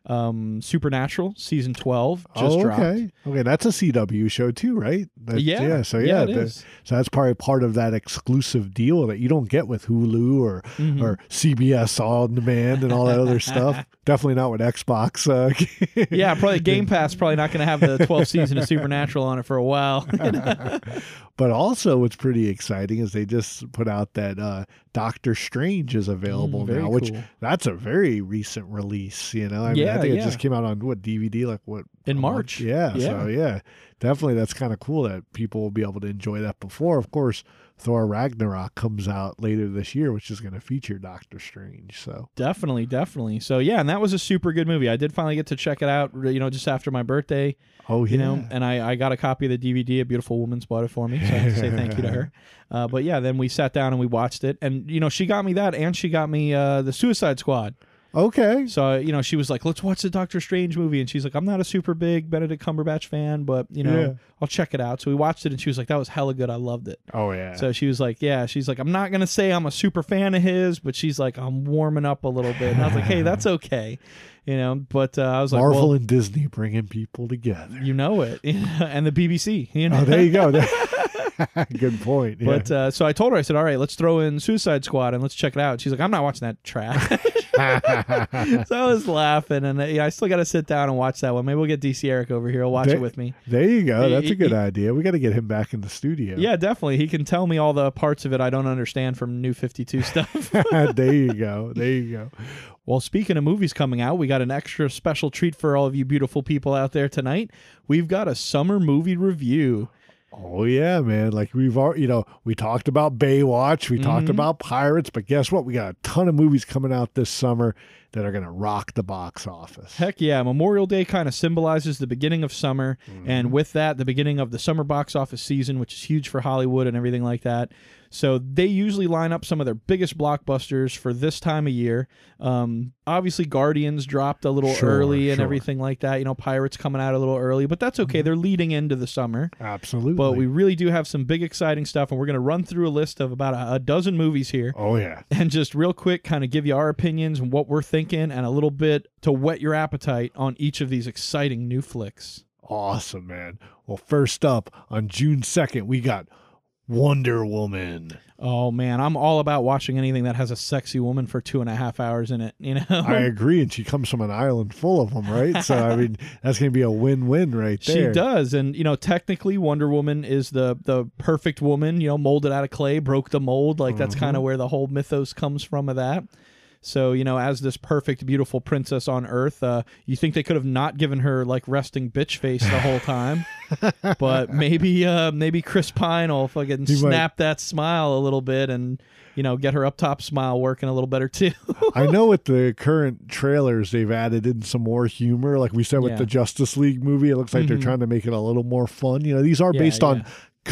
Um, Supernatural season twelve just oh, dropped. okay. Okay, that's a C W show too, right? That's, Yeah. Yeah. So Yeah, yeah, it the- is. so that's probably part of that exclusive deal that you don't get with Hulu or Mm-hmm. or C B S on demand and all that other stuff. Definitely not with Xbox. Uh, Yeah, probably Game Pass probably not going to have the twelfth season of Supernatural on it for a while. But also, what's pretty exciting is they just put out that uh, Doctor Strange is available Mm, very now, which cool. that's a very recent release. You know, I mean, I Yeah, think yeah. it just came out on what D V D, like what In a March. Yeah, Yeah. so yeah, definitely that's kind of cool that people will be able to enjoy that before, of course, Thor Ragnarok comes out later this year, which is going to feature Doctor Strange. So Definitely, definitely. So yeah, and that was a super good movie. I did finally get to check it out, you know, just after my birthday. oh yeah, You know, and I, I got a copy of the D V D. A beautiful woman bought it for me, so I have to say thank you to her. Uh, but yeah, then we sat down and we watched it, and you know, she got me that, and she got me uh, the Suicide Squad. okay, So you know, she was like, "Let's watch the Doctor Strange movie," and she's like, "I'm not a super big Benedict Cumberbatch fan, but you know, Yeah. I'll check it out." So we watched it, and she was like, "That was hella good. I loved it." oh yeah. So she was like, "Yeah." She's like, "I'm not gonna say I'm a super fan of his, but she's like, I'm warming up a little bit." And I was like, "Hey, that's okay," you know. But uh, I was like, Marvel "Well, and Disney bringing people together. you know it," and the B B C, you know. Oh, there you go. Good point. Yeah. But uh, so I told her, I said, "All right, let's throw in Suicide Squad and let's check it out." She's like, "I'm not watching that trash." So I was laughing, and uh, yeah, I still got to sit down and watch that one. Maybe we'll get D C Eric over here. He'll watch There- it with me. There you go. He- That's a good he- idea. We got to get him back in the studio. Yeah, definitely. He can tell me all the parts of it I don't understand from New fifty-two stuff. There you go. There you go. Well, speaking of movies coming out, we got an extra special treat for all of you beautiful people out there tonight. We've got a summer movie review. Oh yeah, man. Like we've already, you know, we talked about Baywatch, we talked Mm-hmm. about Pirates, but guess what? We got a ton of movies coming out this summer that are going to rock the box office. Heck yeah, Memorial Day kind of symbolizes the beginning of summer, and with that, the beginning of the summer box office season, which is huge for Hollywood and everything like that. So they usually line up some of their biggest blockbusters for this time of year. Um, obviously, Guardians dropped a little Sure, early and sure. everything like that. You know, Pirates coming out a little early, but that's okay. They're leading into the summer. Absolutely. But we really do have some big, exciting stuff, and we're going to run through a list of about a, a dozen movies here. Oh yeah. And just real quick, kind of give you our opinions and what we're thinking, and a little bit to whet your appetite on each of these exciting new flicks. Awesome, man. Well, first up on June second, we got Wonder Woman. Oh man, I'm all about watching anything that has a sexy woman for two and a half hours in it. You know, I agree, and she comes from an island full of them, right? So I mean, that's going to be a win-win right she there. does, and you know, technically, Wonder Woman is the the perfect woman. You know, molded out of clay, broke the mold. Like that's kind of where the whole mythos comes from of that. So, you know, as this perfect, beautiful princess on Earth, uh, you think they could have not given her like resting bitch face the whole time, but maybe, uh, maybe Chris Pine will fucking He might- snap that smile a little bit and, you know, get her up top smile working a little better too. I know with the current trailers, they've added in some more humor. Like we said with Yeah. the Justice League movie, it looks like they're Mhm. trying to make it a little more fun. You know, these are Yeah, based on yeah.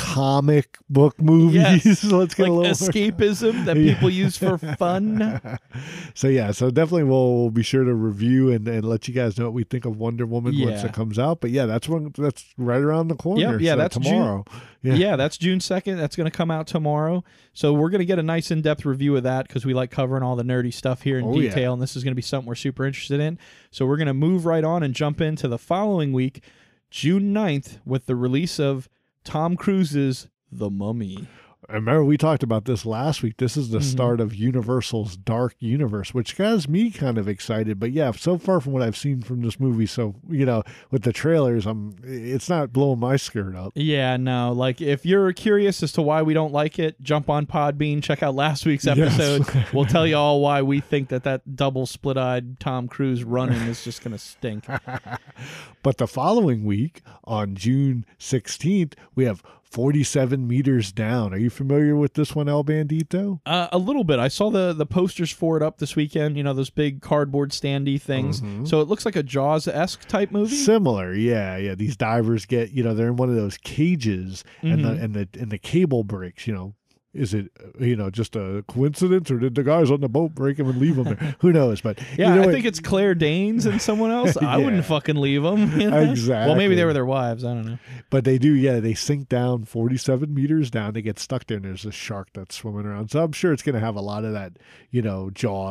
comic book movies. Yes. Let's get like a little escapism that Yeah. people use for fun. So yeah, so definitely we'll, we'll be sure to review and, and let you guys know what we think of Wonder Woman once Yeah. it comes out. But yeah, that's when that's right around the corner. Yep, yeah, so that's June- tomorrow. Yeah. Yeah. that's June second. That's going to come out tomorrow. So we're going to get a nice in-depth review of that because we like covering all the nerdy stuff here in Oh, yeah. detail, and this is going to be something we're super interested in. So we're going to move right on and jump into the following week, June ninth, with the release of Tom Cruise's The Mummy. I remember we talked about this last week. This is the Mhm. start of Universal's Dark Universe, which has me kind of excited. But yeah, so far from what I've seen from this movie, so you know, with the trailers, I'm it's not blowing my skirt up. Yeah, no, like if you're curious as to why we don't like it, jump on Podbean, check out last week's Yes. episode. We'll tell you all why we think that that double split-eyed Tom Cruise running is just going to stink. But the following week, on June sixteenth, we have forty-seven Meters Down. Are you familiar with this one, El Bandito? Uh, a little bit. I saw the the posters for it up this weekend. You know, those big cardboard standee things. Mhm. So it looks like a Jaws-esque type movie. Similar, yeah, yeah. These divers get, you know, they're in one of those cages, and the Mhm. and the and the cable breaks. You know, is it uh, you know just a coincidence, or did the guys on the boat break them and leave them there? Who knows? But Yeah, either I way- think it's Claire Danes and someone else. I Yeah. wouldn't fucking leave them. You know? Exactly. Well, maybe they were their wives. I don't know. But they do, yeah. They sink down forty-seven meters down. They get stuck there, and there's a shark that's swimming around. So I'm sure it's going to have a lot of that, you know, Jaws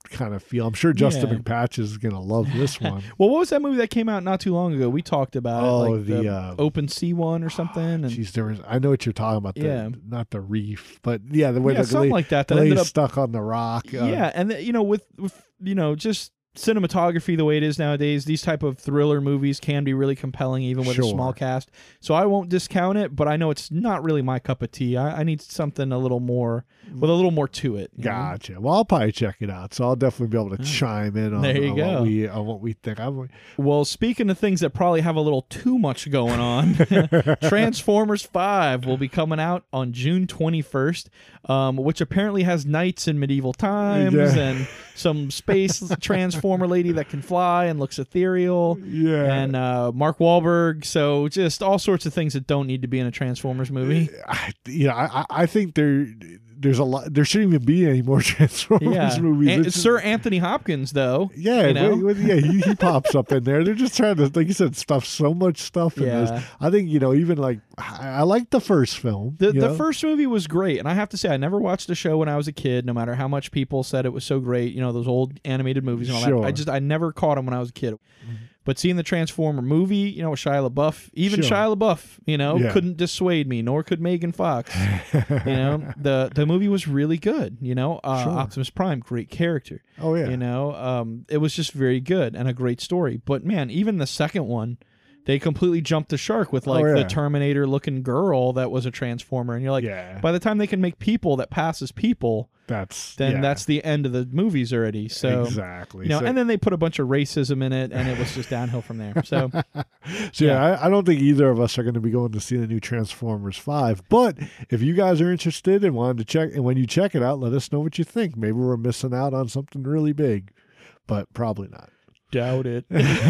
kind of feel. I'm sure Justin Yeah. McPatch is going to love this one. Well, what was that movie that came out not too long ago? We talked about Oh, it, like the, the, uh, Open Sea one or something. And Jeez, there was, I know what you're talking about. The, Yeah. Not the reef, but yeah, the way Yeah, the something la- like that that lady's ended up- stuck on the rock. uh, yeah, and the, you know, with, with you know, just cinematography the way it is nowadays, these type of thriller movies can be really compelling even with Sure. a small cast. So I won't discount it, but I know it's not really my cup of tea. I, I need something a little more with a little more to it. you know? Gotcha. Well, I'll probably check it out, so I'll definitely be able to chime in on, There you on go. what we on what we think. I'm, Well, speaking of things that probably have a little too much going on, Transformers five will be coming out on June twenty-first, um, which apparently has knights in medieval times Yeah. and some space transformer lady that can fly and looks ethereal. Yeah. And uh, Mark Wahlberg. So just all sorts of things that don't need to be in a Transformers movie. I, you know, I, I- I think there there's a lot. There shouldn't even be any more Transformers Yeah. movies. An- It's- Sir Anthony Hopkins, though. Yeah, you know? but- but yeah, he, he pops up in there. They're just trying to, like you said, stuff so much stuff in Yeah. this. I think you know, even like I, I like the first film. The, you the know? first movie was great, and I have to say, I never watched the show when I was a kid, no matter how much people said it was so great, you know, those old animated movies and all Sure. that. I just, I never caught them when I was a kid. But seeing the Transformer movie, you know, with Shia LaBeouf, even Sure. Shia LaBeouf, you know, Yeah. couldn't dissuade me, nor could Megan Fox. you know, the the movie was really good, you know. Uh, Sure. Optimus Prime, great character. Oh yeah, You know, um, it was just very good and a great story. But man, even the second one, they completely jumped the shark with like Oh, the yeah. Terminator looking girl that was a Transformer, and you're like, Yeah. by the time they can make people that pass as people, that's then yeah, that's the end of the movies already. So exactly. you know, so, and then they put a bunch of racism in it, and it was just downhill from there. So so yeah, I, I don't think either of us are going to be going to see the new Transformers five. But if you guys are interested and wanted to check, and when you check it out, let us know what you think. Maybe we're missing out on something really big, but probably not. doubt it.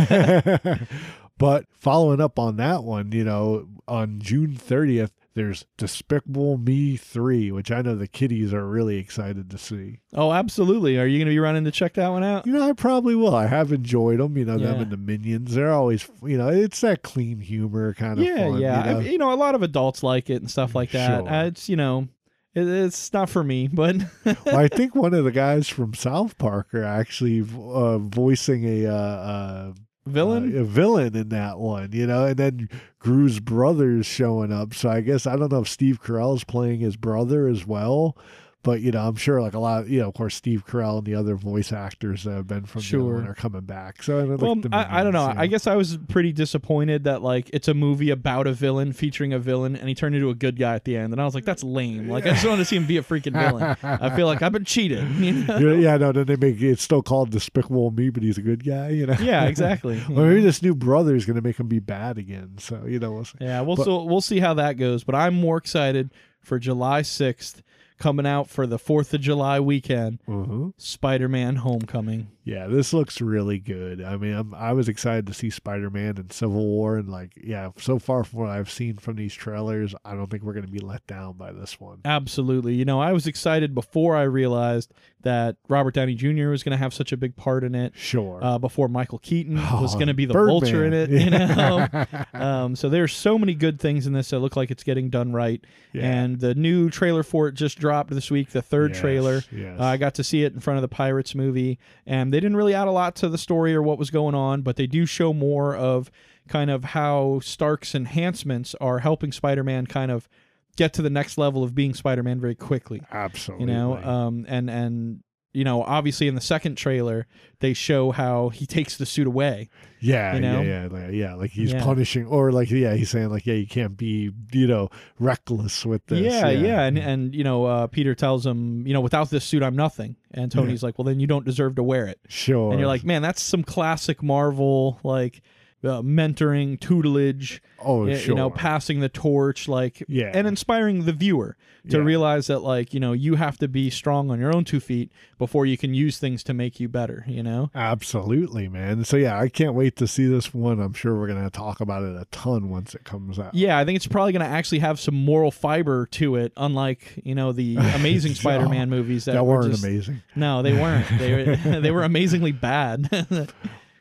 But following up on that one, you know, on June thirtieth, there's Despicable Me three, which I know the kiddies are really excited to see. Oh, absolutely. Are you going to be running to check that one out? You know, I probably will. I have enjoyed them, you know, them Yeah. and the Minions. They're always, you know, it's that clean humor kind of Yeah, fun. yeah. You know? I- You know, a lot of adults like it and stuff like that. Sure. Uh, it's, you know, it, it's not for me, but Well, I think one of the guys from South Park are actually uh, voicing a, uh, uh, villain? uh, a villain in that one, you know, and then Gru's brother's showing up. So I guess I don't know if Steve Carell's playing his brother as well. But, you know, I'm sure like a lot of, you know, of course, Steve Carell and the other voice actors that have been from the other Sure. one are coming back. So, I mean, Well, like the I, I don't know. Minions, you I guess I was pretty disappointed that like it's a movie about a villain featuring a villain, and he turned into a good guy at the end, and I was like, that's lame. Like I just wanted to see him be a freaking villain. I feel like I've been cheated. You know? Yeah, yeah, no, then they make it's still called Despicable Me, but he's a good guy, you know. Yeah, exactly. Well, maybe this new brother is going to make him be bad again. So, you know, we'll see. Yeah, we'll But- so we'll see how that goes. But I'm more excited for July sixth coming out for the Fourth of July weekend. Uh-huh. Spider-Man: Homecoming. Yeah, this looks really good. I mean, I'm, I was excited to see Spider-Man and Civil War, and like, yeah, so far from what I've seen from these trailers, I don't think we're going to be let down by this one. Absolutely. You know, I was excited before I realized that Robert Downey Junior was going to have such a big part in it. Sure. Uh, before Michael Keaton was Oh, going to be the Birdman. vulture in it, you know. um, so there's so many good things in this that look like it's getting done right. Yeah. And the new trailer for it just dropped this week, the third Yes, trailer. yes. Uh, I got to see it in front of the Pirates movie, and they didn't really add a lot to the story or what was going on, but they do show more of kind of how Stark's enhancements are helping Spider-Man kind of get to the next level of being Spider-Man very quickly. Absolutely. You know, um, and and you know, obviously in the second trailer they show how he takes the suit away. yeah, you know? yeah, yeah, like- yeah. Like he's Yeah. punishing, or like, yeah, he's saying like, yeah, you can't be, you know, reckless with this. Yeah, yeah, and and you know, uh, Peter tells him, you know, without this suit, I'm nothing. And Tony's like, well, then you don't deserve to wear it. Sure. And you're like, man, that's some classic Marvel like uh, mentoring, tutelage. oh, y- sure. You know, passing the torch, like, Yeah. and inspiring the viewer to Yeah. realize that, like, you know, you have to be strong on your own two feet before you can use things to make you better. You know. Absolutely, man. So yeah, I can't wait to see this one. I'm sure we're gonna talk about it a ton once it comes out. Yeah, I think it's probably going to actually have some moral fiber to it, unlike, you know, the Amazing Spider-Man movies that, that were weren't just- amazing. No, they weren't. They were they were amazingly bad.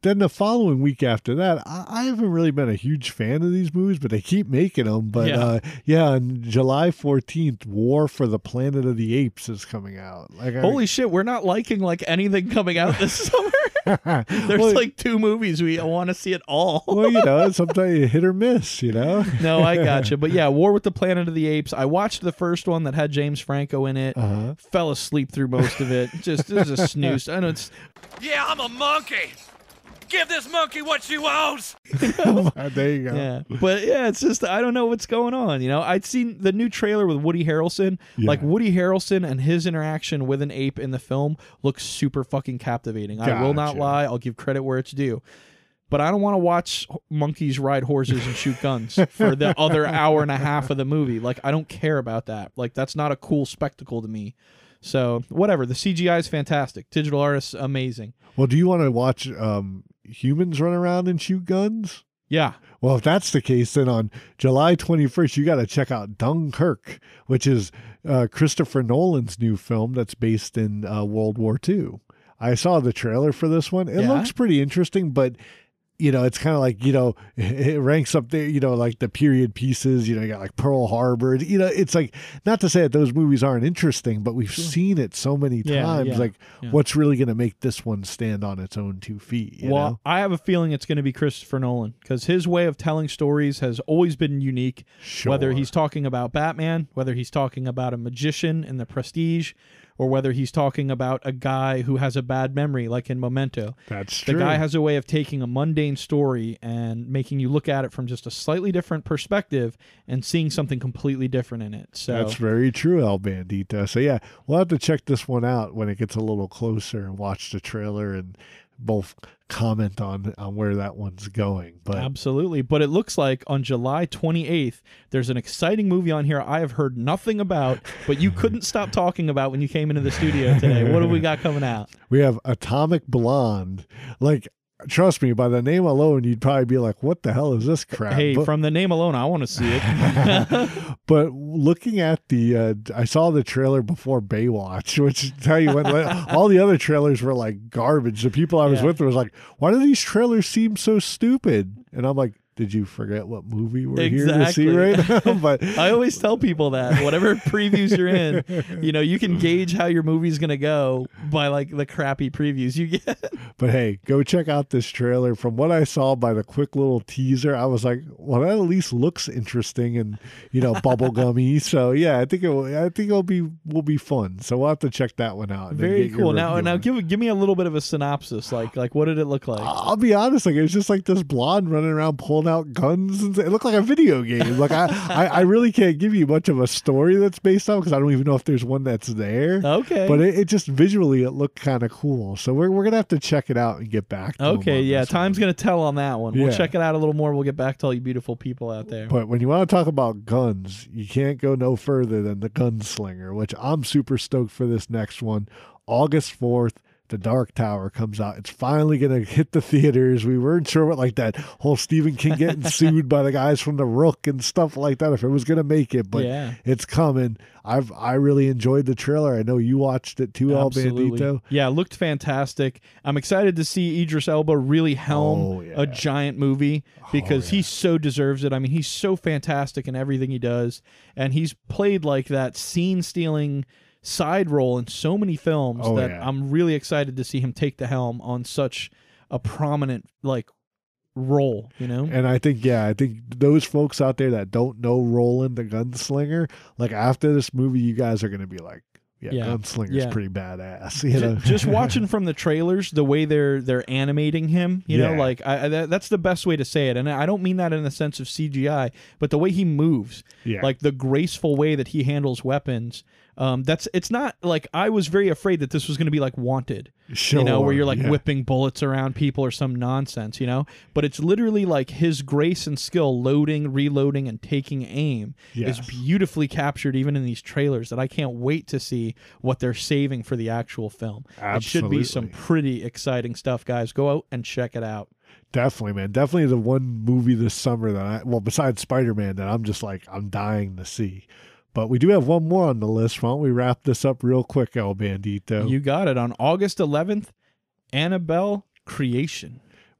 then the following week after that, I, I haven't really been a huge fan of these movies, but they keep making them. But Yeah. uh, yeah, on July fourteenth, War for the Planet of the Apes is coming out. Like, Holy shit, we're not liking like anything coming out this summer. I, There's well, like two movies we want to see it all. well, you know, sometimes you hit or miss, you know? No, I gotcha. But yeah, War with the Planet of the Apes. I watched the first one that had James Franco in it. Uh-huh. Fell asleep through most of it. Just it was a snooze. I know it's Yeah, I'm a monkey. Give this monkey what she wants. There you go. yeah, but yeah, it's just I don't know what's going on. You know, I'd seen the new trailer with Woody Harrelson. Yeah. Like Woody Harrelson and his interaction with an ape in the film looks super fucking captivating. I will not Gotcha. lie. I'll give credit where it's due. But I don't want to watch monkeys ride horses and shoot guns for the other hour and a half of the movie. Like, I don't care about that. Like, that's not a cool spectacle to me. So, whatever. The C G I is fantastic. Digital artists, amazing. Well, do you want to watch um, humans run around and shoot guns? Yeah. Well, if that's the case, then on July twenty-first, you got to check out Dunkirk, which is uh, Christopher Nolan's new film that's based in uh, World War Two. I saw the trailer for this one. It Yeah? looks pretty interesting, but you know, it's kind of like, you know, it ranks up there, you know, like the period pieces, you know, you got like Pearl Harbor, you know, it's like, not to say that those movies aren't interesting, but we've seen it so many Yeah, times. yeah, like, yeah. what's really going to make this one stand on its own two feet? You well, know? I have a feeling it's going to be Christopher Nolan because his way of telling stories has always been unique. Whether Sure. he's talking about Batman, whether he's talking about a magician in The Prestige, or whether he's talking about a guy who has a bad memory, like in Memento. That's The true. guy has a way of taking a mundane story and making you look at it from just a slightly different perspective and seeing something completely different in it. So That's very true, El Bandito. So yeah, we'll have to check this one out when it gets a little closer and watch the trailer and both comment on on where that one's going. But absolutely. But it looks like on July twenty-eighth, there's an exciting movie on here I have heard nothing about, but you couldn't stop talking about when you came into the studio today. What have we got coming out? we have Atomic Blonde. Like, trust me, by the name alone, you'd probably be like, what the hell is this crap? Hey, But- from the name alone, I want to see it. But looking at the, uh, I saw the trailer before Baywatch, which tell you what, like, all the other trailers were like garbage. The people I was Yeah. with was like, why do these trailers seem so stupid? And I'm like, did you forget what movie we're here to see Exactly. right now? But I always tell people that whatever previews you're in, you know, you can gauge how your movie's going to go by like the crappy previews you get. But hey, go check out this trailer. From what I saw by the quick little teaser, I was like, well, that at least looks interesting and, you know, bubblegummy. So yeah, I think it will, I think it'll be will be fun. So we'll have to check that one out. and then Very get your cool. Now, review now on it. give give me a little bit of a synopsis. Like, like what did it look like? I'll be honest, like it was just like this blonde running around pulling out guns, and it looked like a video game. Like I, I, I really can't give you much of a story that's based on because I don't even know if there's one that's there. Okay. But it, it just visually it looked kind of cool. So we're we're gonna have to check it out and get back. to 'em Okay, on yeah, this time's one. going to tell on that one. We'll Yeah. check it out a little more. We'll get back to all you beautiful people out there. But when you want to talk about guns, you can't go no further than The Gunslinger, which I'm super stoked for this next one. August fourth, The Dark Tower comes out. It's finally going to hit the theaters. We weren't sure what, like that whole Stephen King getting sued by the guys from The Rook and stuff like that, if it was going to make it, but Yeah. it's coming. I've I really enjoyed the trailer. I know you watched it too, El Absolutely. Bandito. Yeah, it looked fantastic. I'm excited to see Idris Elba really helm Oh, yeah. a giant movie because Oh, he yeah. so deserves it. I mean, he's so fantastic in everything he does, and he's played like that scene-stealing side role in so many films Oh, that yeah. I'm really excited to see him take the helm on such a prominent like role, you know? And I think, yeah, I think those folks out there that don't know Roland the Gunslinger, like after this movie, you guys are going to be like, yeah, Yeah. Gunslinger's Yeah. pretty badass. You know? Ju- just watching from the trailers the way they're they're animating him, you know, Yeah. like I, I that, that's the best way to say it, and I don't mean that in the sense of C G I, but the way he moves, Yeah. like the graceful way that he handles weapons. Um, that's it's not like I was very afraid that this was going to be like Wanted, you know, where Sure, you're like yeah. whipping bullets around people or some nonsense, you know. But it's literally like his grace and skill loading, reloading, and taking aim Yes. is beautifully captured even in these trailers. That I can't wait to see what they're saving for the actual film. It should be some Absolutely. pretty exciting stuff, guys. Go out and check it out. Definitely, man. Definitely the one movie this summer that I, well, besides Spider-Man, that I'm just like, I'm dying to see. But we do have one more on the list. Why don't we wrap this up real quick, El Bandito? You got it. On August eleventh, Annabelle Creation.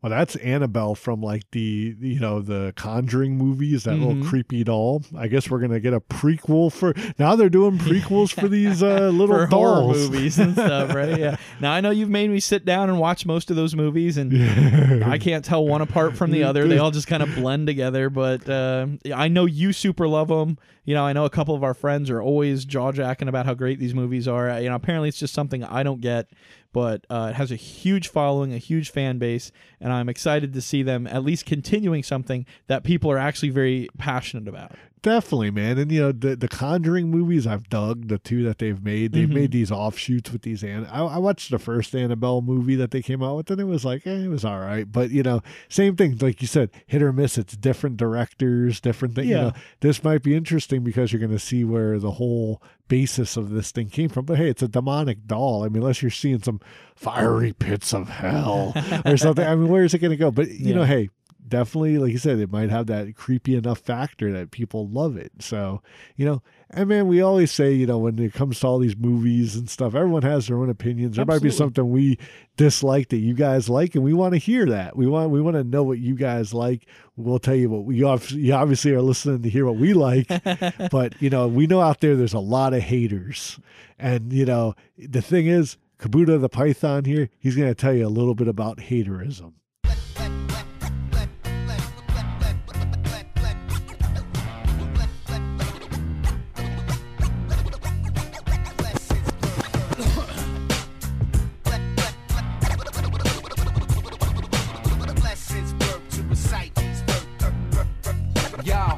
Well, that's Annabelle from like the, you know, the Conjuring movies, that Mhm. little creepy doll. I guess we're going to get a prequel for, now they're doing prequels for these uh, little For dolls. horror movies and stuff, right? Yeah. Now I know you've made me sit down and watch most of those movies, and I can't tell one apart from the other. They all just kind of blend together. But uh, I know you super love them. You know, I know a couple of our friends are always jaw jacking about how great these movies are. You know, apparently it's just something I don't get, but uh, it has a huge following, a huge fan base, and I'm excited to see them at least continuing something that people are actually very passionate about. Definitely, man. And, you know, the, the Conjuring movies I've dug, the two that they've made. They've Mhm. made these offshoots with these. An- I, I watched the first Annabelle movie that they came out with, and it was like, eh, it was all right. But, you know, same thing. Like you said, hit or miss. It's different directors, different things. Yeah. You know, this might be interesting because you're going to see where the whole basis of this thing came from. But, hey, it's a demonic doll. I mean, unless you're seeing some fiery pits of hell or something. I mean, where is it going to go? But, you Yeah. know, hey, definitely, like you said, it might have that creepy enough factor that people love it. So, you know, and man, we always say, you know, when it comes to all these movies and stuff, everyone has their own opinions. There might be Absolutely. something we dislike that you guys like, and we want to hear that. We want we want to know what you guys like. We'll tell you what we obviously, you obviously are listening to hear what we like, but you know, we know out there there's a lot of haters, and you know, the thing is, Kabuto the Python here, he's going to tell you a little bit about haterism. Yo.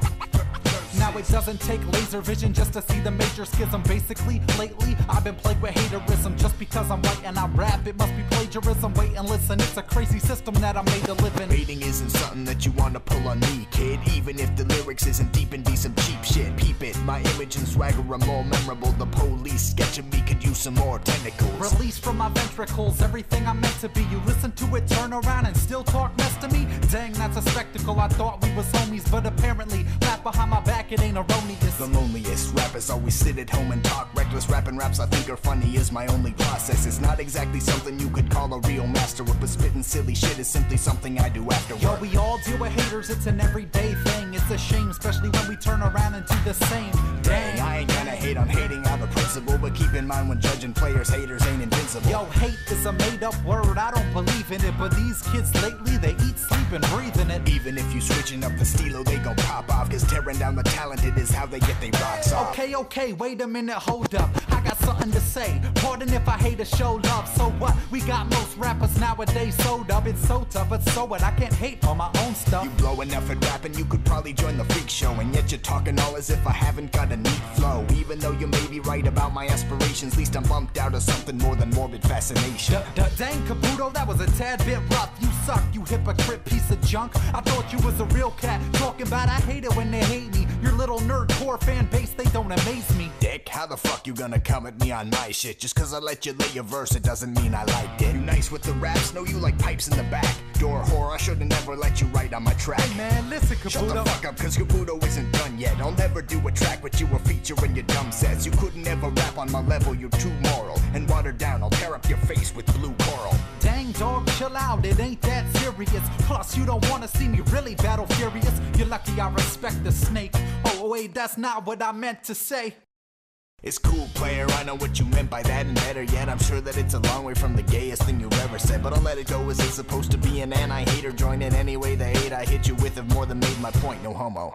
Now it doesn't take laser vision just to see the major schism. Basically, lately, I've been plagued with haterism. Just because I'm white and I rap, it must be plagiarism. Wait and listen, it's a crazy system that I made to live in. Hating isn't something that you wanna pull on me, kid. Even if the lyrics isn't deep and be some cheap shit. Peep it, my image and swagger are more memorable. The police sketching me could use some more tentacles. Released from my ventricles, everything I'm meant to be. You listen to it, turn around and still talk mess to me? Dang, that's a spectacle. I thought we was homies, but apparently, laugh behind my back, it ain't erroneous. The loneliest rappers always sit at home and talk reckless. Rapping raps I think are funny is my only process. It's not exactly something you could call a real master of, but spitting silly shit is simply something I do after Yo, work. we all deal with haters, it's an everyday thing. It's a shame, especially when we turn around and do the same. Dang, I ain't gonna hate on hating out of principle, but keep in mind when judging players, haters ain't invincible. Yo, hate is a made-up word, I don't believe in it. But these kids lately, they eat, sleep, and breathe in it. Even if you switching up the stilo, they gon' pop off, cause tearing down the talented is how they get they rocks off. Okay, okay, wait a minute, hold up. I got something to say. Pardon if I hate to show love. So what? We got most rappers nowadays sold up. It's so tough, but so what? I can't hate on my own stuff. You blow enough at rapping, you could probably join the freak show. And yet you're talking all as if I haven't got a neat flow. Even though you may be right about my aspirations, least I'm bumped out of something more than morbid fascination. D- d- dang, Kabuto, that was a tad bit rough. You suck, you hypocrite piece of junk. I thought you was a real cat. Talking about I hate it when they hate me. Your little nerd core fan base, they don't amaze me. Dick, how the fuck you gonna come at me on my shit? Just cause I let you lay your verse, it doesn't mean I liked it. You nice with the raps? No, you like pipes in the back. Door whore, I should've never let you write on my track. Hey man, listen, Kabuto. Shut the fuck up, cause Kabuto isn't done yet. I'll never do a track with you or feature in your dumb sets. You couldn't ever rap on my level, you're too moral. And watered down, I'll tear up your face with blue coral. Dang dog, chill out, it ain't that serious. Plus, you don't wanna see me really battle furious. You're lucky I respect the snake. Oh wait, that's not what I meant to say. It's cool, player, I know what you meant by that. And better yet, I'm sure that it's a long way from the gayest thing you've ever said. But I'll let it go as it's supposed to be an anti-hater. Join in any way the hate I hit you with have more than made my point, no homo.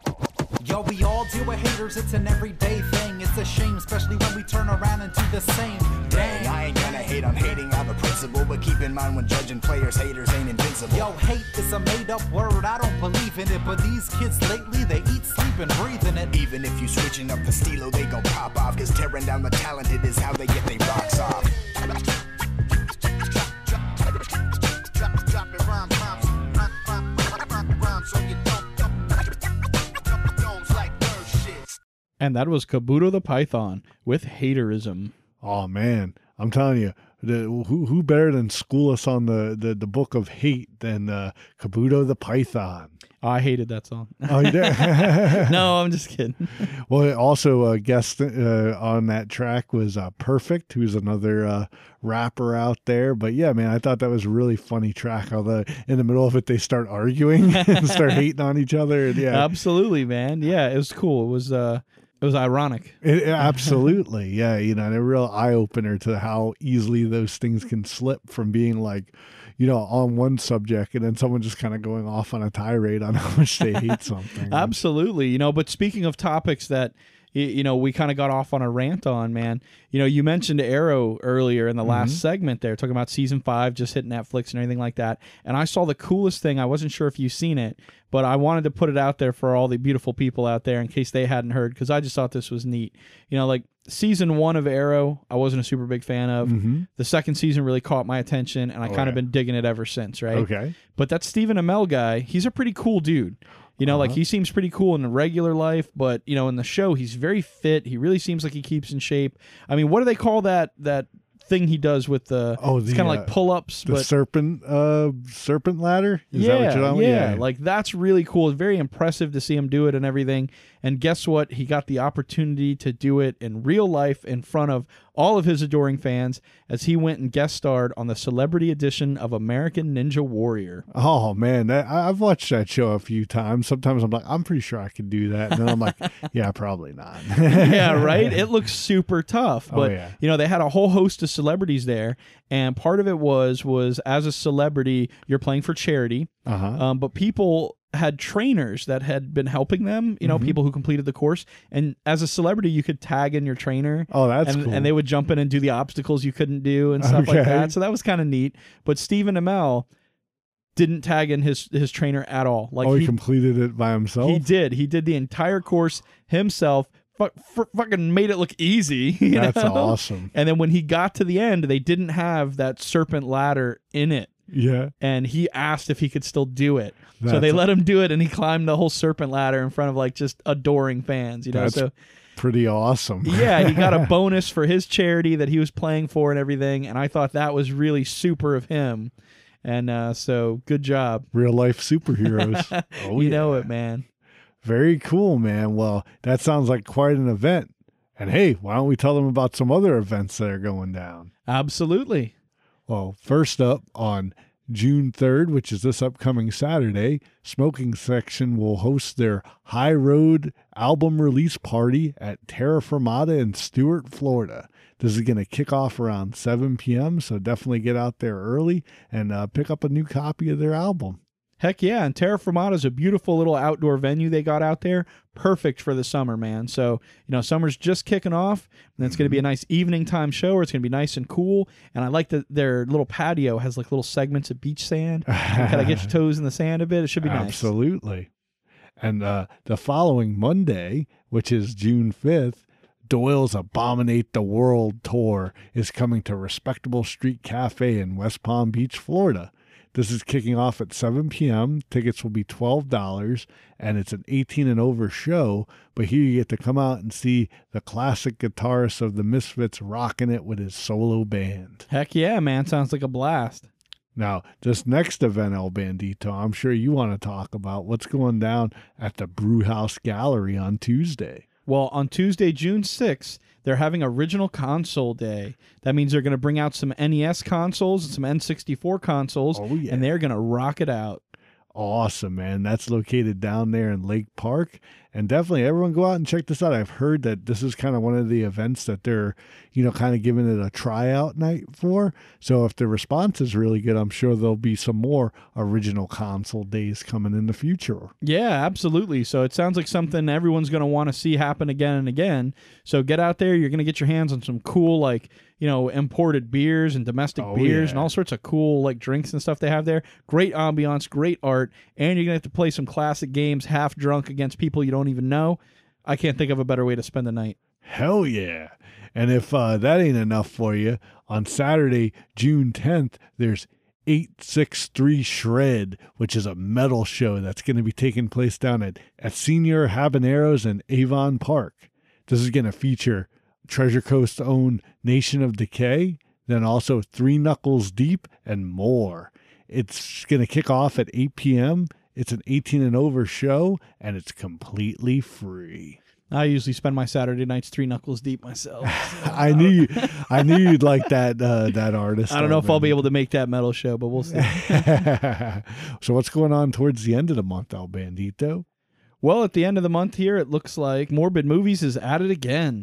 Yo, we all deal with haters, it's an everyday thing. It's a shame, especially when we turn around and do the same. Dang, I ain't gonna hate on hating out of principle, but keep in mind when judging players, haters ain't invincible. Yo, hate is a made-up word, I don't believe in it. But these kids lately, they eat, sleep, and breathe in it. Even if you switching up the stilo, they gon' pop off, cause tearing down the talented is how they get they rocks off. And that was Kabuto the Python with haterism. Oh man, I'm telling you, the, who who better than school us on the, the, the book of hate than uh, Kabuto the Python? I hated that song. Oh, you did? No, I'm just kidding. Well, also a guest uh, on that track was uh, Perfect, who's another uh, rapper out there. But yeah, man, I thought that was a really funny track. Although in the middle of it, they start arguing and start hating on each other. And yeah, Absolutely, man. Yeah, it was cool. It was uh, it was ironic. It, absolutely. Yeah. You know, and a real eye opener to how easily those things can slip from being like, you know, on one subject and then someone just kind of going off on a tirade on how much they hate something. Absolutely. You know, but speaking of topics that, y- you know, we kind of got off on a rant on, man, you know, you mentioned Arrow earlier in the last Mhm. segment there, talking about season five, just hit Netflix and everything like that. And I saw the coolest thing. I wasn't sure if you've seen it, but I wanted to put it out there for all the beautiful people out there in case they hadn't heard, because I just thought this was neat. You know, like season one of Arrow, I wasn't a super big fan of. Mhm. The second season really caught my attention, and I Oh, kind of yeah. been digging it ever since, right? Okay. But that Stephen Amell guy, he's a pretty cool dude. You know, like Uh-huh. he seems pretty cool in the regular life, but you know, in the show, he's very fit. He really seems like he keeps in shape. I mean, what do they call that that thing he does with the? Oh, it's the, kind of uh, like pull ups, The but serpent, uh, serpent ladder. Is yeah, that what you're talking yeah, about? like that's really cool. It's very impressive to see him do it and everything. And guess what? He got the opportunity to do it in real life in front of all of his adoring fans as he went and guest starred on the celebrity edition of American Ninja Warrior. Oh man, that, I- I've watched that show a few times. Sometimes I'm like, I'm pretty sure I could do that, and then I'm like, yeah, probably not. Yeah, right? It looks super tough. Oh, But yeah. you know, they had a whole host of celebrities there, and part of it was was as a celebrity, you're playing for charity. Uh huh. Um, but people had trainers that had been helping them, you know, Mhm. people who completed the course. And as a celebrity, you could tag in your trainer. Oh, that's and, cool. and they would jump in and do the obstacles you couldn't do and stuff like Okay. that. So that was kind of neat. But Stephen Amell didn't tag in his his trainer at all. Like oh, he, he, completed it by himself. he did. He did the entire course himself. Fu- fu- fucking made it look easy. You That's know? awesome. And then when he got to the end, they didn't have that serpent ladder in it. Yeah. And he asked if he could still do it. so That's- they let him do it, and he climbed the whole serpent ladder in front of like just adoring fans. You know, That's so pretty awesome. yeah, he got a bonus for his charity that he was playing for and everything. And I thought that was really super of him. And uh, so good job. Real life superheroes. Oh, you yeah. know it, man. Very cool, man. Well, that sounds like quite an event. And hey, why don't we tell them about some other events that are going down? Absolutely. Well, first up on June third, which is this upcoming Saturday, Smoking Section will host their High Road album release party at Terra Firmata in Stuart, Florida. This is going to kick off around seven p.m., so definitely get out there early and uh, pick up a new copy of their album. Heck yeah. And Terra Firmata is a beautiful little outdoor venue they got out there. Perfect for the summer, man. So, you know, summer's just kicking off, and it's going to be a nice evening time show where it's going to be nice and cool. And I like that their little patio has like little segments of beach sand. Kind of get your toes in the sand a bit. It should be nice. Absolutely. And uh, the following Monday, which is June fifth, Doyle's Abominate the World tour is coming to Respectable Street Cafe in West Palm Beach, Florida. This is kicking off at seven p.m. Tickets will be twelve dollars, and it's an eighteen and over show. But here you get to come out and see the classic guitarist of the Misfits rocking it with his solo band. Heck yeah, man. Sounds like a blast. Now, this next event, El Bandito, I'm sure you want to talk about what's going down at the Brewhouse Gallery on Tuesday. Well, on Tuesday, June sixth, they're having Original Console Day. That means they're going to bring out some N E S consoles and some N sixty-four consoles, Oh, yeah. and they're going to rock it out. Awesome, man. That's located down there in Lake Park. And definitely everyone go out and check this out. I've heard that this is kind of one of the events that they're, you know, kind of giving it a tryout night for. So if the response is really good, I'm sure there'll be some more original console days coming in the future. Yeah, absolutely. So it sounds like something everyone's going to want to see happen again and again. So get out there. You're going to get your hands on some cool, like, you know, imported beers and domestic Oh, beers yeah. and all sorts of cool, like, drinks and stuff they have there. Great ambiance, great art. And you're going to have to play some classic games half drunk against people you don't even know. I can't think of a better way to spend the night. Hell yeah. And if uh, that ain't enough for you, on Saturday, June tenth, there's eight six three Shred, which is a metal show that's going to be taking place down at, at Senior Habaneros in Avon Park. This is going to feature Treasure Coast's own Nation of Decay, then also Three Knuckles Deep, and more. It's going to kick off at eight p.m., It's an eighteen and over show, and it's completely free. I usually spend my Saturday nights three knuckles deep myself. So. I knew you, I knew you'd like that uh, that artist. I don't know if I'll be able to make that metal show, but we'll see. So what's going on towards the end of the month, El Bandito? Well, at the end of the month here, it looks like Morbid Movies is at it again.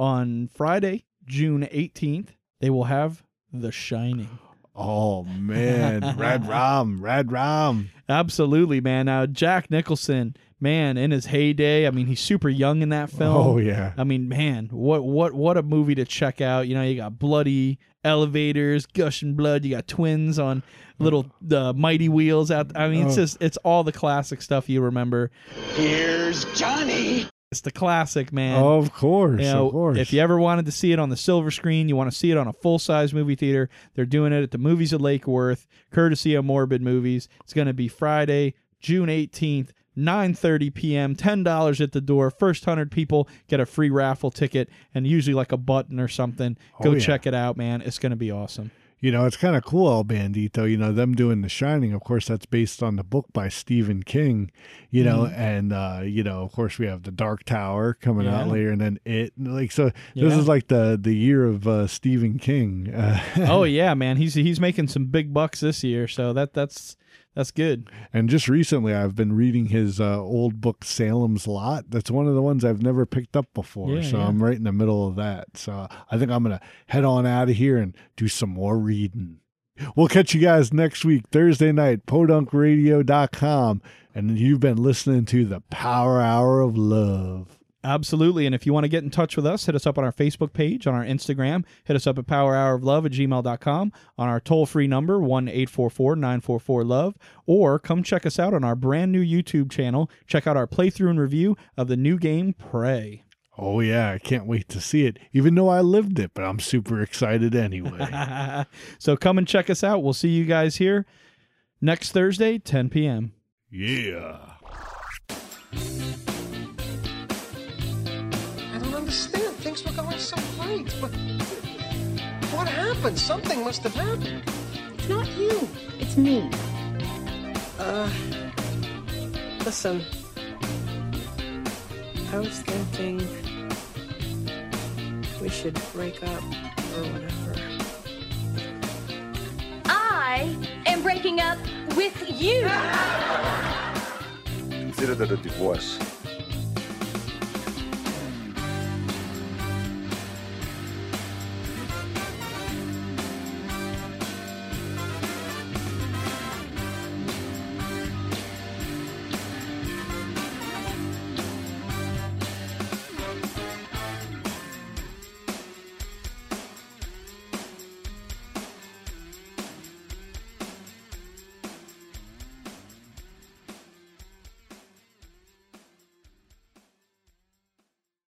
On Friday, June eighteenth, they will have The Shining. Oh, man. Rad Ram, Rad Ram. Absolutely, man. Now, Jack Nicholson, man, in his heyday, I mean, he's super young in that film. Oh, yeah. I mean, man, what what what a movie to check out. You know, you got bloody elevators, gushing blood. You got twins on little uh, mighty wheels out. I mean, it's Oh. just, it's all the classic stuff you remember. Here's Johnny. It's the classic, man. Oh, of course, You know, of course. if you ever wanted to see it on the silver screen, you want to see it on a full-size movie theater, they're doing it at the Movies of Lake Worth, courtesy of Morbid Movies. It's going to be Friday, June eighteenth, nine thirty p.m., ten dollars at the door. First one hundred people get a free raffle ticket and usually like a button or something. Go Oh, yeah. check it out, man. It's going to be awesome. You know, it's kind of cool, El Bandito, you know, them doing The Shining. Of course, that's based on the book by Stephen King, you know, Mhm. and, uh, you know, of course, we have The Dark Tower coming out Yeah. later, and then It. Like, so this Yeah. is like the, the year of uh, Stephen King. Uh, Oh, yeah, man. He's he's making some big bucks this year, so that that's that's good. And just recently, I've been reading his uh, old book, Salem's Lot. That's one of the ones I've never picked up before. Yeah, so yeah. I'm right in the middle of that. So I think I'm going to head on out of here and do some more reading. We'll catch you guys next week, Thursday night, podunk radio dot com. And you've been listening to the Power Hour of Love. Absolutely. And if you want to get in touch with us, hit us up on our Facebook page, on our Instagram, hit us up at power hour of love at gmail dot com, on our toll-free number, one eight four four, nine four four, love, or come check us out on our brand new YouTube channel. Check out our playthrough and review of the new game, Prey. Oh, yeah, I can't wait to see it, even though I lived it, but I'm super excited anyway. So come and check us out. We'll see you guys here next Thursday, ten p.m. Yeah. I don't understand. Things were going so great, but what happened? Something must have happened. It's not you. It's me. Uh, listen. I was thinking we should break up or whatever. I am breaking up with you. Consider that a divorce.